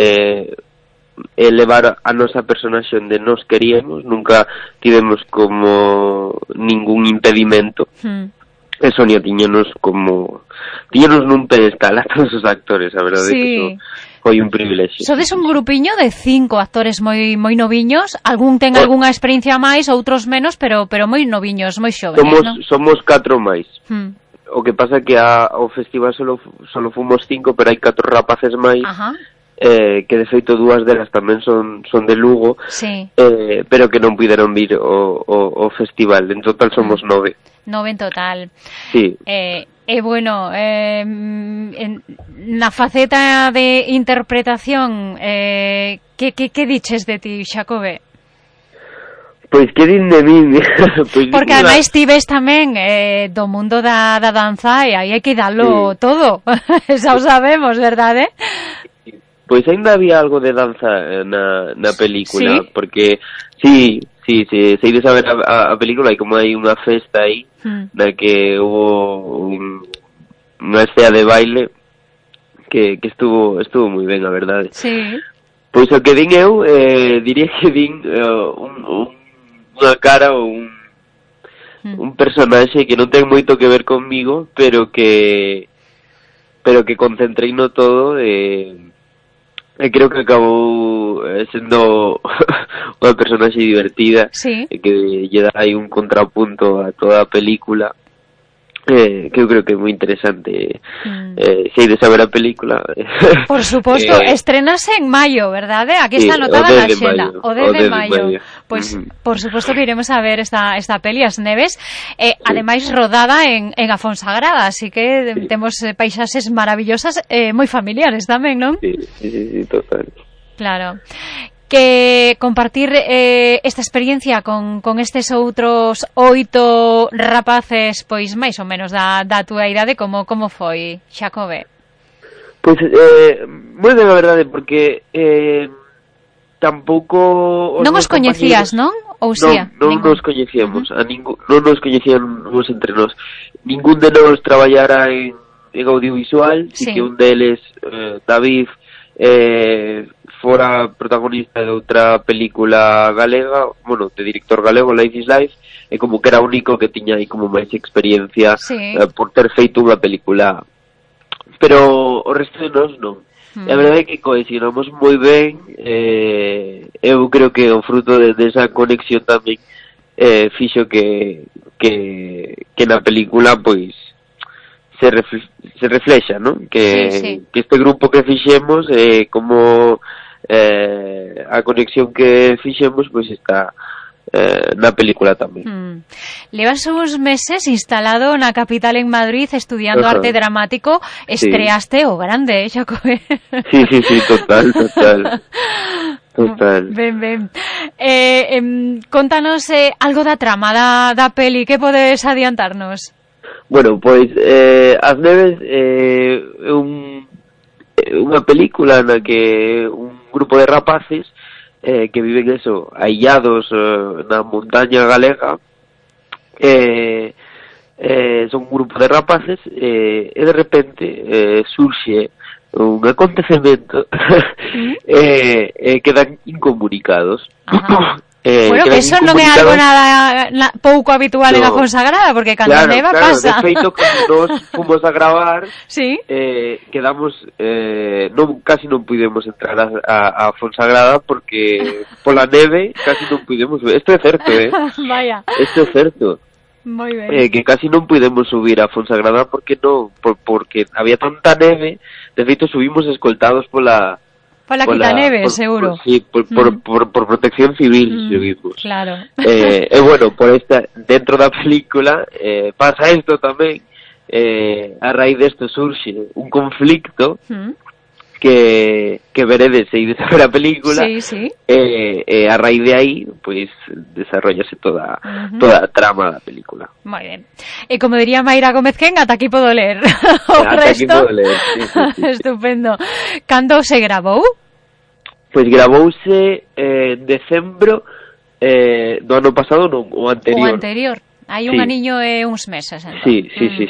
[SPEAKER 10] elevar a nosa personaxe onde nos queríamos, nunca tivemos como ningún impedimento. E Sonia tiñanos nun pedestal a todos os actores, a verdade é que iso foi un privilexio.
[SPEAKER 2] Sodes un grupiño de 5 actores moi noviños, algún ten algunha experiencia máis, outros menos, pero moi noviños, moi xovenes, ¿no?
[SPEAKER 10] Somos 4 máis. O que pasa que ao festival solo fomos 5, pero hai 4 rapaces máis. Que de feito 2 delas tamén son de Lugo, pero que non puderon vir ao festival. En total somos 9.
[SPEAKER 2] 9 en total.
[SPEAKER 10] Sí.
[SPEAKER 2] Bueno, na faceta de interpretación, que diches de ti, Xacobe?
[SPEAKER 10] Pois que din de min.
[SPEAKER 2] Porque ademais ti ves tamén do mundo da danza e aí hai que darlo todo. Xa o sabemos, verdade?
[SPEAKER 10] Pois ainda había algo de danza na película, porque sei de saber a película, e como hai unha festa aí na que hubo unha escena de baile que estuvo moi ben, a verdade. Pois o que din eu, diría que din unha cara ou un personaxe que non ten moito que ver conmigo, pero que concentrei no todo e creo que acabou sendo unha personaxe divertida que lle dá aí un contrapunto a toda a película que eu creo que é moi interesante. Se hai de saber a película.
[SPEAKER 2] Por suposto, estrenase en maio, verdade? Aquí está anotada na xenda, o 10 de maio. Pois, por suposto que iremos a ver esta peli, As Neves, ademais rodada en a Fonsagrada, así que temos paisaxes maravillosas, moi familiares tamén, non?
[SPEAKER 10] Sí, total.
[SPEAKER 2] Claro. Que compartir esta experiencia con estes outros 8 rapaces, pois máis ou menos da túa idade, como foi, Xacobe?
[SPEAKER 10] Pois, moi ben, a verdade, porque tampouco...
[SPEAKER 2] Non os coñecías, non? Ou xía?
[SPEAKER 10] Non nos coñecíamos, non nos coñecíamos entre nós. Ningún de nós traballara en audiovisual, si que un deles, David, fora protagonista de outra película galega, bueno, de director galego, Life is Life, e como que era o único que tiña aí como máis experiencia por ter feito unha película, pero o resto de nós non. E a verdade é que cohesionamos moi ben, eu creo que o fruto desa conexión tamén fixo que na película pois se reflexa, ¿no? Que este grupo que fixemos, como a conexión que fixemos, pois está na película tamén.
[SPEAKER 2] Levas uns meses instalado na capital en Madrid estudiando arte dramático, estreaste o grande, Xacobe?
[SPEAKER 10] Sí, total.
[SPEAKER 2] Ben. Contanos algo da trama da peli, que podes adiantarnos?
[SPEAKER 10] Bueno, pois As Neves é unha película na que un grupo de rapaces que viven aillados na montaña galega, son un grupo de rapaces e de repente surxe un acontecemento e quedan incomunicados.
[SPEAKER 2] Bueno, que eso non é algo nada pouco habitual en a Fonsagrada, porque cando neva pasa.
[SPEAKER 10] De feito, cando nos fomos a gravar, quedamos, casi non pudemos entrar a Fonsagrada porque pola neve casi non pudemos ver. Isto é certo,
[SPEAKER 2] Vaya.
[SPEAKER 10] Isto é certo.
[SPEAKER 2] Moi ben.
[SPEAKER 10] Que casi non pudemos subir a Fonsagrada porque había tanta neve. De feito, subimos escoltados pola
[SPEAKER 2] quitaneves, seguro.
[SPEAKER 10] Por protección civil, subimos.
[SPEAKER 2] Claro.
[SPEAKER 10] Bueno, dentro da película pasa isto tamén. A raíz desto surxe un conflicto que que veredes e ides a ver a película,
[SPEAKER 2] sí.
[SPEAKER 10] A raíz de aí, pois, desarrollase toda a trama da película.
[SPEAKER 2] Moi ben. E como diría Mayra Gómez Ken, ata aquí podo ler.
[SPEAKER 10] Ata aquí podo ler, sí.
[SPEAKER 2] Estupendo. Cando se grabou?
[SPEAKER 10] Pois gravouse en decembro do ano pasado, non, o anterior.
[SPEAKER 2] O anterior. Hai un aniño e uns meses, entón.
[SPEAKER 10] Sí.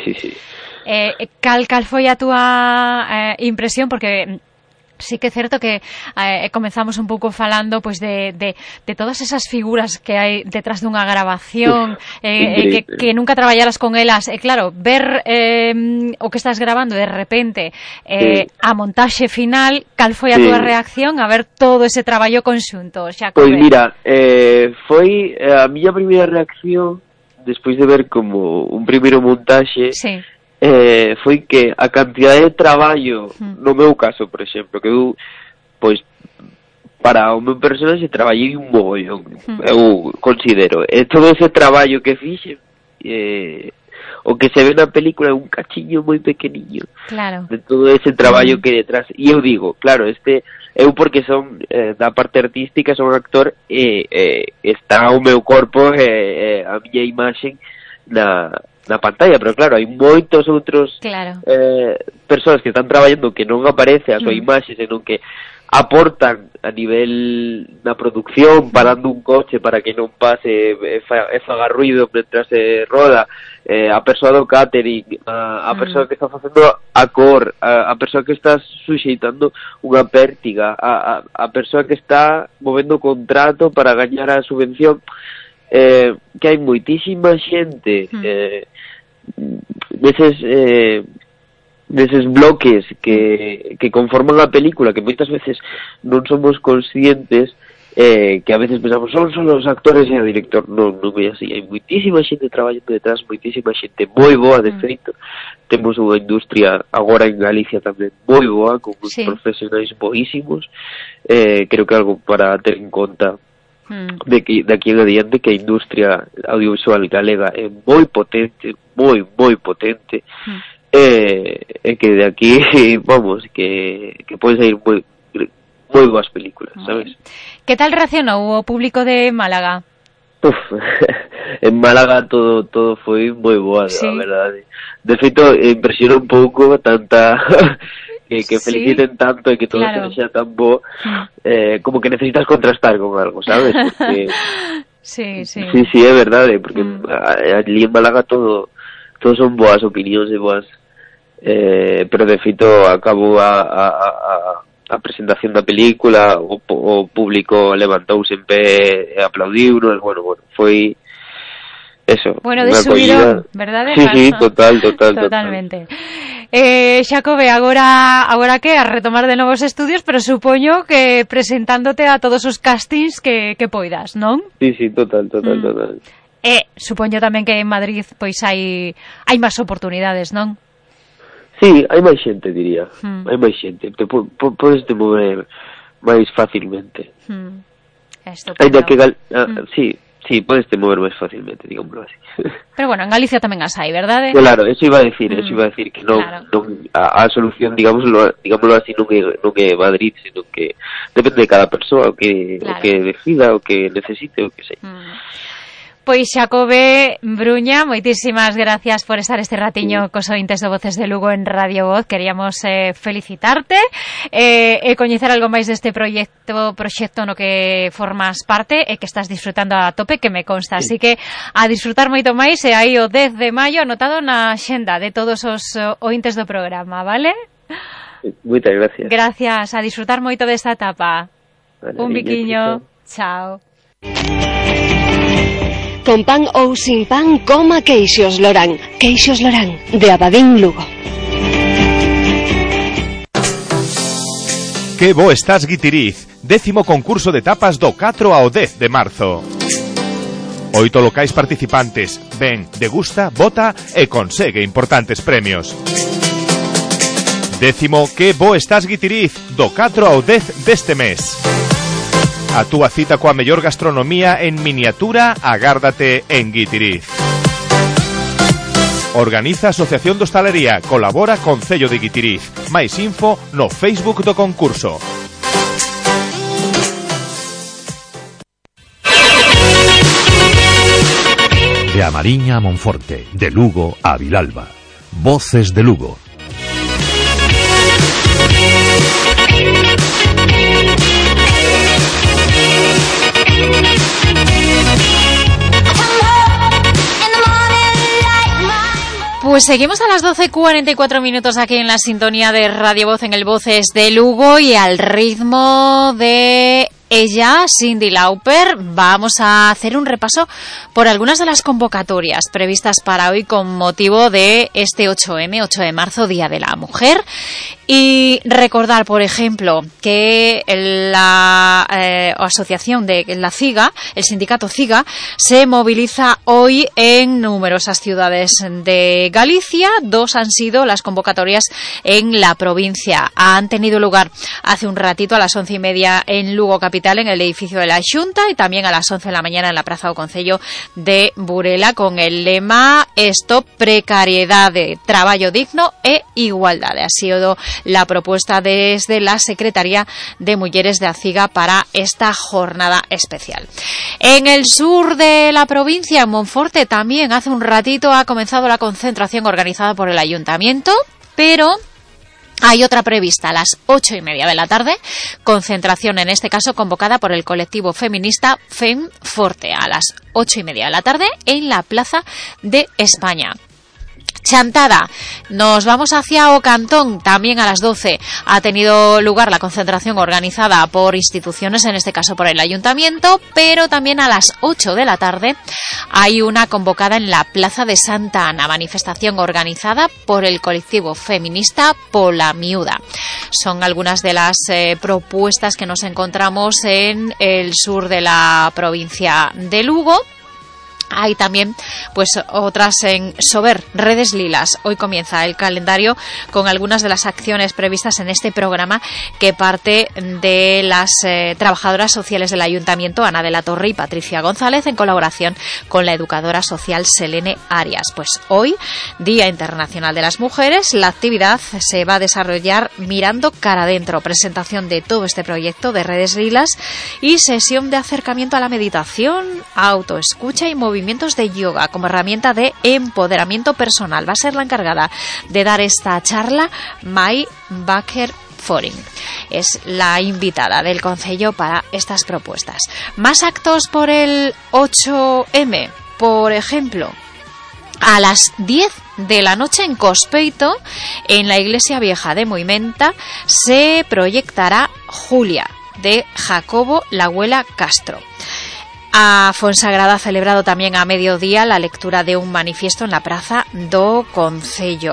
[SPEAKER 2] Cal foi a túa impresión? Porque sí que é certo que comenzamos un pouco falando pois de todas esas figuras que hai detrás dunha grabación, que nunca traballaras con elas, e claro, ver o que estás grabando de repente a montaxe final, cal foi a túa reacción a ver todo ese traballo conxunto, Xacobe?
[SPEAKER 10] Pois mira, foi a miña primeira reacción despois de ver como un primeiro montaxe, foi que a cantidade de traballo, no meu caso, por exemplo, que eu, pois, para o meu personaxe traballei un mogollón, eu considero, todo ese traballo que fixe, o que se ve na película é un cachiño moi pequeniño, de todo ese traballo que detrás, e eu digo, claro, eu porque son da parte artística, son actor, está o meu corpo, a miña imaxe na pantalla, pero claro, hai moitos outros persoas que están traballando que non aparece a súa imaxe, senón que aportan a nivel da producción, parando un coche para que non pase e faga ruido mentras se roda, a persoa do catering, a persoa que está facendo a cor, a persoa que está suxeitando unha pértiga, a persoa que está movendo o contrato para gañar a subvención, que hai moitísima xente deses bloques que conforman a película, que moitas veces non somos conscientes, que a veces pensamos son os actores e o director. Non é así, hai moitísima xente traballando detrás, moitísima xente moi boa, de feito temos unha industria agora en Galicia tamén moi boa, con uns profesionais boísimos, creo que algo para ter en conta de aquí en adiante, que a industria audiovisual galega é moi potente, moi potente, e que de aquí, vamos, que pode sair moi boas películas, sabes?
[SPEAKER 2] Que tal reaccionou o público de Málaga?
[SPEAKER 10] En Málaga todo foi moi boa, a verdade. De feito, impresiona un pouco tanta que feliciten tanto e que todo sea tan bo, como que necesitas contrastar con algo, sabes? Porque
[SPEAKER 2] sí,
[SPEAKER 10] é verdade, porque allí en Málaga todo son boas opinións e boas, pero de feito acabou a presentación da película, o público levantouse en pé e aplaudiunos, bueno, foi eso.
[SPEAKER 2] Bueno, de subidón, verdade?
[SPEAKER 10] Sí,
[SPEAKER 2] totalmente. Xacobe, agora que a retomar de novos estudios, pero supoño que presentándote a todos os castings que poidas, non?
[SPEAKER 10] Sí, total.
[SPEAKER 2] Supoño tamén que en Madrid pois hai máis oportunidades, non?
[SPEAKER 10] Sí, hai máis xente, diría. Hai máis xente. Podes te mover máis facilmente. Ainda que sí, podes te mover máis facilmente, digámoslo así.
[SPEAKER 2] Pero bueno, en Galicia tamén as hai, verdade?
[SPEAKER 10] Claro, eso iba a decir que non a solución, digámoslo así, non é Madrid, sino que depende de cada persoa, o que decida, o que necesite, o que sei.
[SPEAKER 2] Pois Xacobe Bruña, moitísimas gracias por estar este ratiño cos ointes do Voces de Lugo en Radio Voz. Queríamos felicitarte e coñecer algo máis deste proxecto no que formas parte e que estás disfrutando a tope, que me consta. Así que a disfrutar moito máis, e aí o 10 de maio anotado na xenda de todos os ointes do programa, vale?
[SPEAKER 10] Moitas gracias.
[SPEAKER 2] Gracias, a disfrutar moito desta etapa. Un biquiño. Chao.
[SPEAKER 8] Con pan ou sin pan, coma queixos Lorán. Queixos Lorán, de Abadín, Lugo.
[SPEAKER 7] Que bo estás, Guitiriz. 10º concurso de tapas do 4 ao 10 de marzo. 8 locais participantes. Ven, degusta, vota e consegue importantes premios. 10º Que bo estás, Guitiriz, do 4 ao 10 deste mes. A túa cita coa mellor gastronomía en miniatura, agárdate en Guitiriz. Organiza Asociación de Hostalería, colabora Concello de Guitiriz. Máis info no Facebook do concurso.
[SPEAKER 1] De Amariña a Monforte, de Lugo a Vilalba. Voces de Lugo.
[SPEAKER 2] Pues seguimos a las 12:44 minutos aquí en la sintonía de Radio Voz en el Voces de Lugo y al ritmo de ella, Cyndi Lauper, vamos a hacer un repaso por algunas de las convocatorias previstas para hoy con motivo de este 8M, 8 de marzo, Día de la Mujer. Y recordar, por ejemplo, que la asociación de la CIGA, el sindicato CIGA, se moviliza hoy en numerosas ciudades de Galicia. 2 han sido las convocatorias en la provincia. Han tenido lugar hace un ratito a las 11:30 en Lugo capital, en el edificio de la Xunta, y también a las 11 de la mañana en la Praza do Concello de Burela, con el lema Stop Precariedade, Traballo Digno e Igualdade. Ha sido la propuesta desde la Secretaría de Mujeres de ACIGA para esta jornada especial. En el sur de la provincia, en Monforte, también hace un ratito ha comenzado la concentración organizada por el Ayuntamiento, pero hay otra prevista a las 8:30 de la tarde, concentración en este caso convocada por el colectivo feminista FemForte a las 8:30 de la tarde en la Plaza de España. Chantada, nos vamos hacia Ocantón, también a las 12 ha tenido lugar la concentración organizada por instituciones, en este caso por el Ayuntamiento, pero también a las 8 de la tarde hay una convocada en la Plaza de Santa Ana, manifestación organizada por el colectivo feminista Pola Miúda. Son algunas de las propuestas que nos encontramos en el sur de la provincia de Lugo. Hay también pues otras en Sober, Redes Lilas. Hoy comienza el calendario con algunas de las acciones previstas en este programa, que parte de las trabajadoras sociales del Ayuntamiento, Ana de la Torre y Patricia González, en colaboración con la educadora social Selene Arias. Pues hoy, Día Internacional de las Mujeres, la actividad se va a desarrollar mirando cara adentro, presentación de todo este proyecto de Redes Lilas y sesión de acercamiento a la meditación, autoescucha y movimientos de yoga como herramienta de empoderamiento personal. Va a ser la encargada de dar esta charla Mai Baker Foring. Es la invitada del Concello para estas propuestas. Más actos por el 8M, por ejemplo, a las 10 de la noche en Cospeito, en la Iglesia Vieja de Moimenta, se proyectará Julia, de Jacobo Lahuela Castro. A Fonsagrada ha celebrado también a mediodía la lectura de un manifiesto en la Praza do Concello.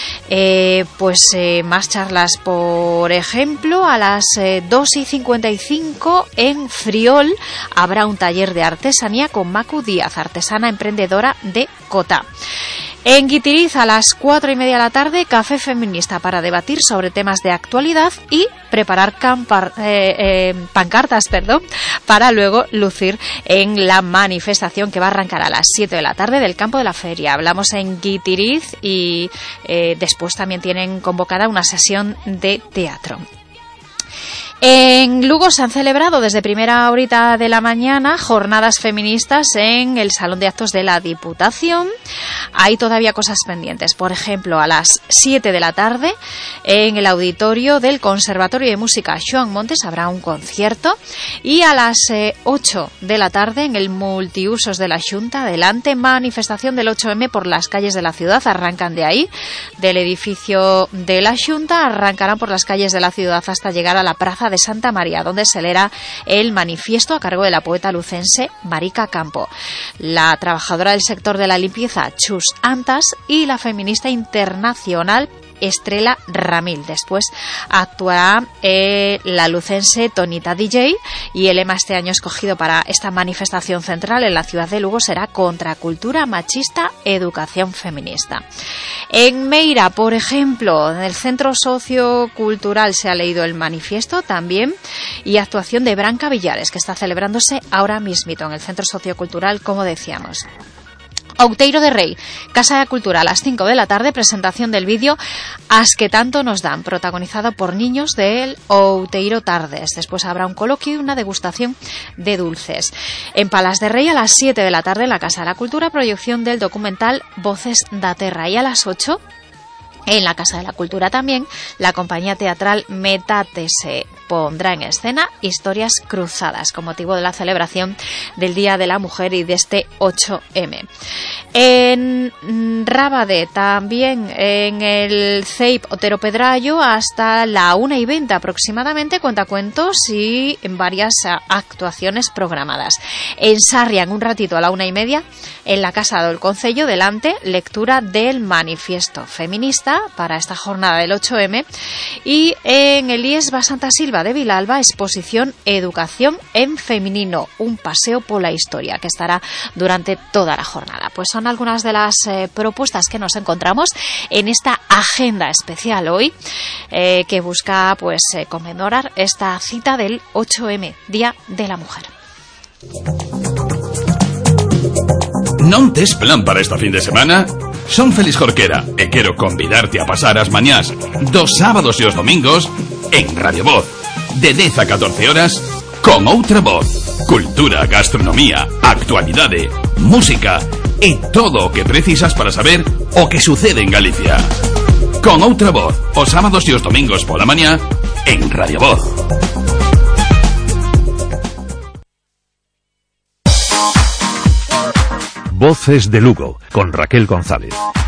[SPEAKER 2] Más charlas, por ejemplo, a las 2:55 en Friol habrá un taller de artesanía con Macu Díaz, artesana emprendedora de Cota. En Guitiriz, a las 4:30 de la tarde, café feminista para debatir sobre temas de actualidad y preparar pancartas, para luego lucir en la manifestación que va a arrancar a las 7 de la tarde del campo de la feria. Hablamos en Guitiriz y después también tienen convocada una sesión de teatro. En Lugo se han celebrado desde primera horita de la mañana jornadas feministas en el Salón de Actos de la Diputación. Hay todavía cosas pendientes. Por ejemplo, a las 7 de la tarde en el auditorio del Conservatorio de Música Xoán Montes habrá un concierto, y a las 8 de la tarde en el Multiusos de la Xunta, adelante, manifestación del 8M por las calles de la ciudad. Arrancan de ahí, del edificio de la Xunta, arrancarán por las calles de la ciudad hasta llegar a la Praza de Santa María, donde se leerá el manifiesto a cargo de la poeta lucense Marica Campo, la trabajadora del sector de la limpieza Chus Antas y la feminista internacional Estrella Ramil. Después actuará la lucense Tonita DJ, y el lema este año escogido para esta manifestación central en la ciudad de Lugo será Contracultura Machista, Educación Feminista. En Meira, por ejemplo, en el Centro Sociocultural se ha leído el manifiesto también, y actuación de Branca Villares, que está celebrándose ahora mismito en el Centro Sociocultural, como decíamos. Outeiro de Rei, Casa de Cultura, a las 5 de la tarde, presentación del vídeo As que tanto nos dan, protagonizado por niños del Outeiro Tardes. Después habrá un coloquio y una degustación de dulces. En Palas de Rei, a las 7 de la tarde, en la Casa de la Cultura, proyección del documental Voces da Terra. Y a las 8, en la Casa de la Cultura también, la compañía teatral Metatese pondrá en escena Historias Cruzadas, con motivo de la celebración del Día de la Mujer y de este 8M. En Rábade, también en el CEIP Otero Pedrayo, hasta la 1:20 aproximadamente, cuentacuentos y en varias actuaciones programadas. En Sarria, en un ratito a la 1:30, en la Casa del Concello, delante, lectura del Manifiesto Feminista para esta jornada del 8M. Y en el IES Santa Silva de Vilalba, exposición Educación en Femenino, un paseo por la historia, que estará durante toda la jornada. Pues son algunas de las propuestas que nos encontramos en esta agenda especial hoy, que busca pues conmemorar esta cita del 8M, Día de la Mujer.
[SPEAKER 11] Non tes plan para esta fin de semana? Son Félix Jorquera e quero convidarte a pasar as mañás dos sábados e os domingos en Radio Voz, de 10 a 14 horas, con Outra Voz. Cultura, gastronomía, actualidade, música e todo o que precisas para saber o que sucede en Galicia. Con Outra Voz, os sábados e os domingos pola mañá en Radio Voz.
[SPEAKER 1] Voces de Lugo, con Raquel González.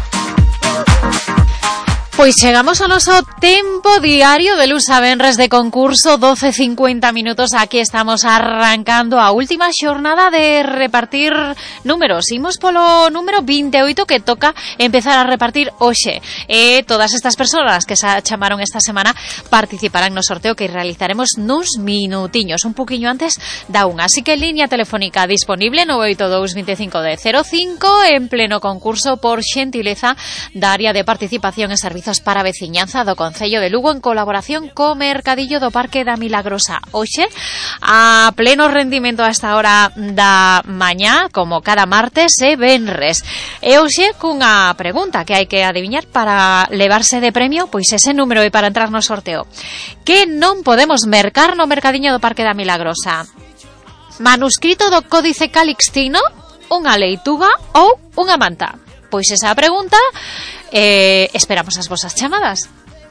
[SPEAKER 2] Pois chegamos ao noso tempo diario de luz a venres de concurso, 12:50 minutos. Aquí estamos arrancando a última xornada de repartir números. Imos polo número 28, que toca empezar a repartir hoxe. Todas estas persoas que se chamaron esta semana participarán no sorteo que realizaremos nuns minutiños, un poquinho antes da unha. Así que línea telefónica disponible 982 25 05, en pleno concurso, por xentileza da área de participación e servizos para veciñanza do Concello de Lugo, en colaboración co Mercadillo do Parque da Milagrosa. Hoxe, a pleno rendimento a esta hora da mañá, como cada martes e venres. E hoxe cunha pregunta que hai que adiviñar para levarse de premio pois ese número e para entrar no sorteo. Que non podemos mercar no Mercadiño do Parque da Milagrosa? Manuscrito do Códice Calixtino, unha leituga ou unha manta? Pois esa pregunta, esperamos as vosas chamadas.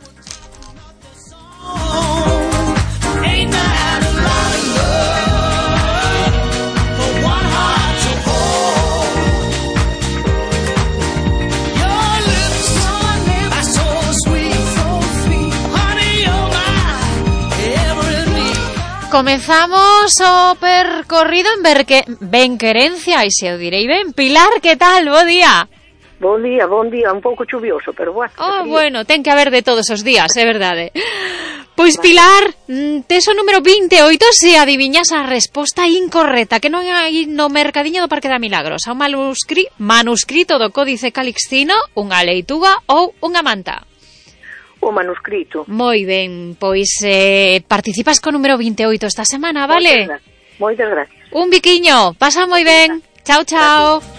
[SPEAKER 2] Comezamos o percorrido en Benquerencia, e se o direi ben. Pilar, que tal? Bo día.
[SPEAKER 12] Bon día, un pouco chuvioso, pero bueno.
[SPEAKER 2] Bueno, ten que haber de todos os días, é verdade. Pois Pilar, tes o número 28 se adiviñas a resposta incorrecta, que non hai no Mercadiño do Parque da Milagrosa. Un manuscrito do Códice Calixtino, unha leituga ou unha manta?
[SPEAKER 12] O manuscrito.
[SPEAKER 2] Moi ben, pois participas co número 28 esta semana, vale?
[SPEAKER 12] Moitas gracias.
[SPEAKER 2] Un biquiño, pasa moi ben. Chao, chao. Gracias.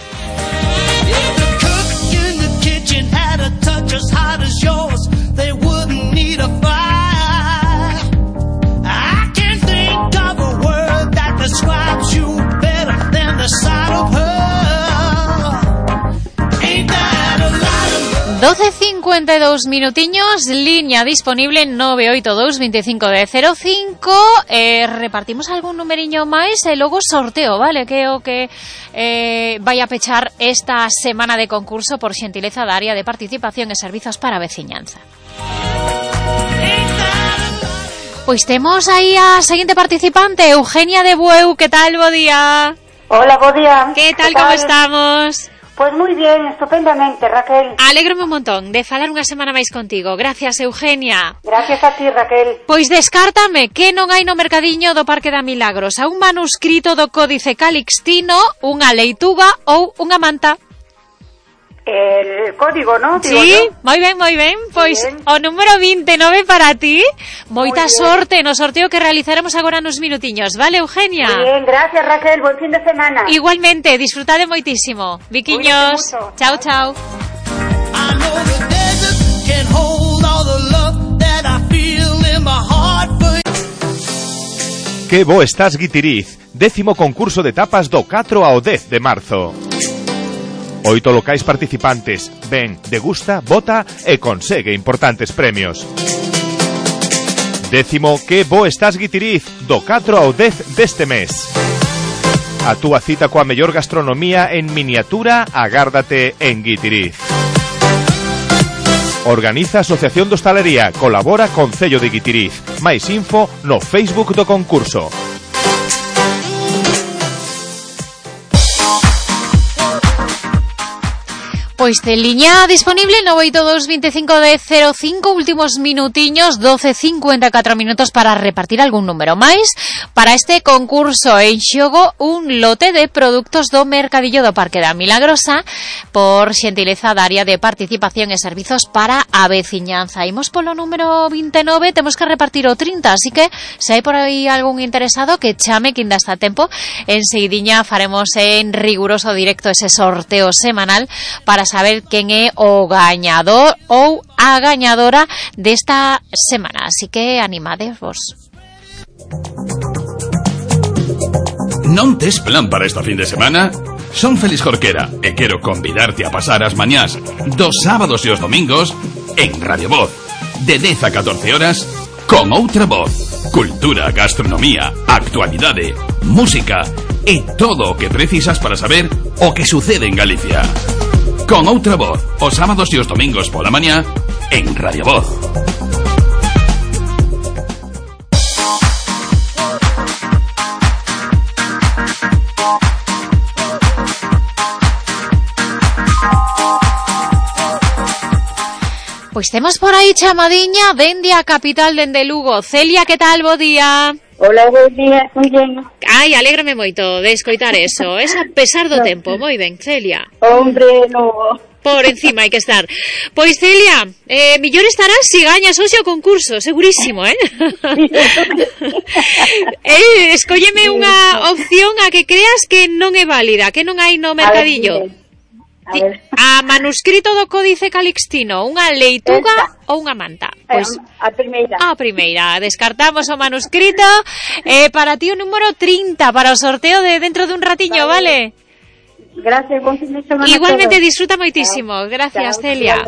[SPEAKER 2] As hot as yours, they wouldn't need a fire. I can't think of a word that describes you better than the sight of her. Ain't that a lie? 12:52 minutiños, línea disponible 982 25 05. Repartimos algún numeriño máis e logo sorteo, vale? Que o que vai a pechar esta semana de concurso por xentileza da área de participación e servizos para veciñanza. Pois temos aí a seguinte participante, Eugenia de Bueu. Que tal? Bo día.
[SPEAKER 13] Hola, bo día.
[SPEAKER 2] Que tal? Como estamos?
[SPEAKER 13] Pues moi bien, estupendamente, Raquel.
[SPEAKER 2] Alégrome un montón de falar unha semana máis contigo. Gracias, Eugenia.
[SPEAKER 13] Gracias a ti, Raquel.
[SPEAKER 2] Pois descártame, que non hai no Mercadiño do Parque da Milagrosa? Un manuscrito do Códice Calixtino, unha leituga ou unha manta?
[SPEAKER 13] El código, ¿no?
[SPEAKER 2] Sí, moi ben. Pois o número 29 para ti. Moita sorte no sorteo que realizaremos agora nos minutiños, vale, Eugenia?
[SPEAKER 13] Muy bien, gracias, Raquel, buen fin de semana.
[SPEAKER 2] Igualmente, disfrutade moitísimo. Viquiños, chao, chao.
[SPEAKER 7] Que bo estás, Guitiriz, 10º concurso de tapas do 4 ao 10 de marzo. 8 locais participantes, ven, degusta, vota e consegue importantes premios. 10º Que bo estás, Guitiriz, do 4 ao 10 deste mes. A túa cita coa mellor gastronomía en miniatura, agárdate en Guitiriz. Organiza Asociación de Hostalería, colabora Concello de Guitiriz. Máis info no Facebook do concurso.
[SPEAKER 2] Pois de liña disponible 982251005, últimos minutiños, 12:54 minutos para repartir algún número máis para este concurso. En xogo un lote de produtos do Mercadillo do Parque da Milagrosa por xentileza da área de participación e servizos para a veciñanza. Imos polo número 29, temos que repartir o 30, así que se hai por aí algún interesado que chame, que ainda está a tempo. En seguidiña faremos en riguroso directo ese sorteo semanal para saber quen é o gañador ou a gañadora desta semana. Así que animades vos.
[SPEAKER 11] Non tes plan para esta fin de semana? Son Félix Jorquera e quero convidarte a pasar as mañás dos sábados e os domingos en Radio Voz, de 10 a 14 horas, con outra voz. Cultura, gastronomía, actualidade, música e todo o que precisas para saber o que sucede en Galicia. Con outra voz, os sábados e os domingos pola mañá en Radio Voz.
[SPEAKER 2] Pois temos por aí chamadiña dende a capital, dende Lugo. Celia, que tal, bo día?
[SPEAKER 13] Hola, buen día, moi ben.
[SPEAKER 2] Ai, alégrame moito de escoitar eso. Es a pesar do tempo. Moi ben, Celia.
[SPEAKER 13] Hombre, no.
[SPEAKER 2] Por encima hai que estar. Pois, Celia, millor estarás se gañas hoxe o concurso, segurísimo, escólleme unha opción a que creas que non é válida, que non hai no Mercadillo. A manuscrito do Códice Calixtino, unha leituga ou unha manta?
[SPEAKER 13] Pois a primeira.
[SPEAKER 2] A primeira, descartamos o manuscrito. Para ti o número 30 para o sorteo de dentro dun ratiño, vale?
[SPEAKER 13] Gracias, buen fin de semana.
[SPEAKER 2] Igualmente, disfruta moitísimo. Gracias, Celia.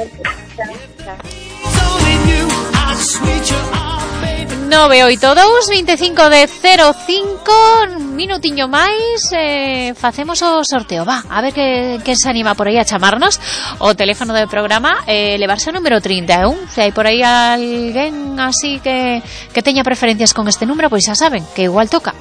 [SPEAKER 2] 982251005, minutiño máis, facemos o sorteo. Va, a ver que se anima por aí a chamarnos. O teléfono do programa, levarse o número 31. Se hai por aí alguén así que teña preferencias con este número, pois xa saben, que igual toca.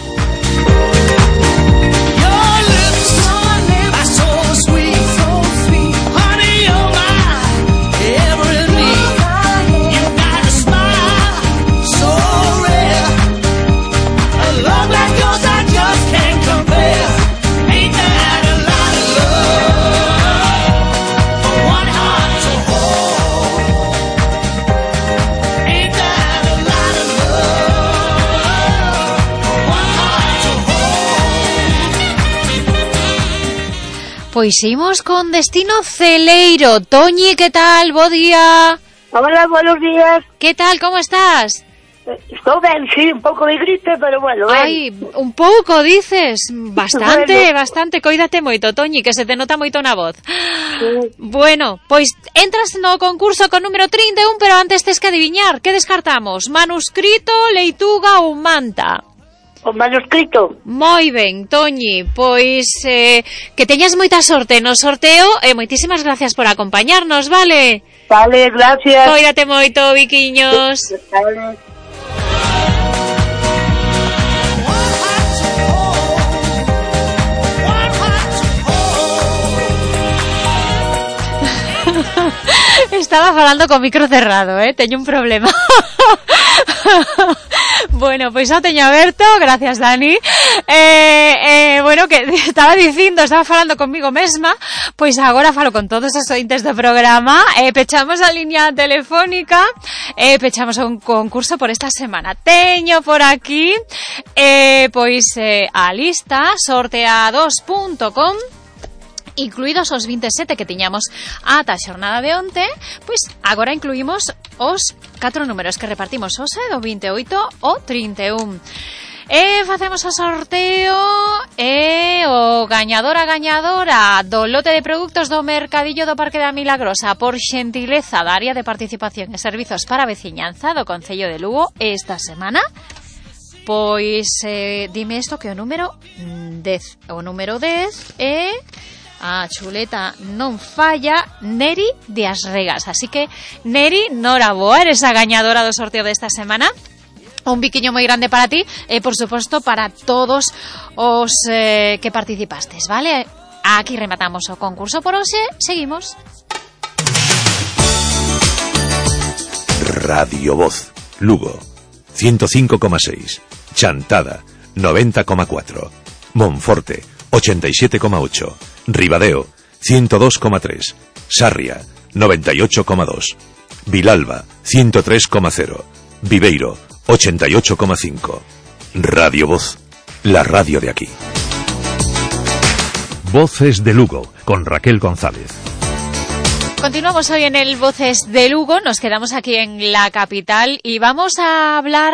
[SPEAKER 2] Pois imos con destino Celeiro. Toñi, que tal? Bo día.
[SPEAKER 12] Hola, buenos días.
[SPEAKER 2] Que tal, como estás?
[SPEAKER 12] Estou ben, sí, un pouco de gripe, pero bueno, ben.
[SPEAKER 2] Ai, un pouco, dices? Bastante, bastante. Coídate moito, Toñi, que se te nota moito na voz. Sí. Bueno, pois entras no concurso con número 31, pero antes tes que adiviñar. Que descartamos? Manuscrito, leituga ou manta?
[SPEAKER 12] O manuscrito.
[SPEAKER 2] Moi ben, Toñi, pois que teñas moita sorte no sorteo e moitísimas gracias por acompañarnos, vale?
[SPEAKER 12] Vale, gracias.
[SPEAKER 2] Coídate moito, Viquiños.
[SPEAKER 12] Vale.
[SPEAKER 2] Estaba falando con micro cerrado, teño un problema. Bueno, pois xa teño aberto, gracias Dani. Bueno, que estaba falando conmigo mesma, pois agora falo con todos os ointes do programa, pechamos a liña telefónica, pechamos un concurso por esta semana. Teño por aquí, a lista sorteados.com, incluídos os 27 que tiñamos ata a xornada de onte, pois agora incluímos os 4 números que repartimos hoxe, do 28 ao 31. Facemos o sorteo o gañador a gañadora do lote de produtos do Mercadillo do Parque da Milagrosa por xentileza da área de participación e servizos para a veciñanza do Concello de Lugo esta semana. Pois dime isto que o número 10. O número 10 é a chuleta non falla, Neri de As Regas. Así que, Neri, noraboa, eres a gañadora do sorteo desta semana. Un biquiño moi grande para ti e, por suposto, para todos os que participastes, vale? Aquí rematamos o concurso por hoxe. Seguimos.
[SPEAKER 1] Radio Voz, Lugo, 105,6. Chantada, 90,4. Monforte, 87,8. Ribadeo, 102,3. Sarria, 98,2. Vilalba, 103,0. Viveiro, 88,5. Radio Voz, la radio de aquí. Voces de Lugo, con Raquel González.
[SPEAKER 2] Continuamos hoy en el Voces de Lugo, nos quedamos aquí en la capital y vamos a hablar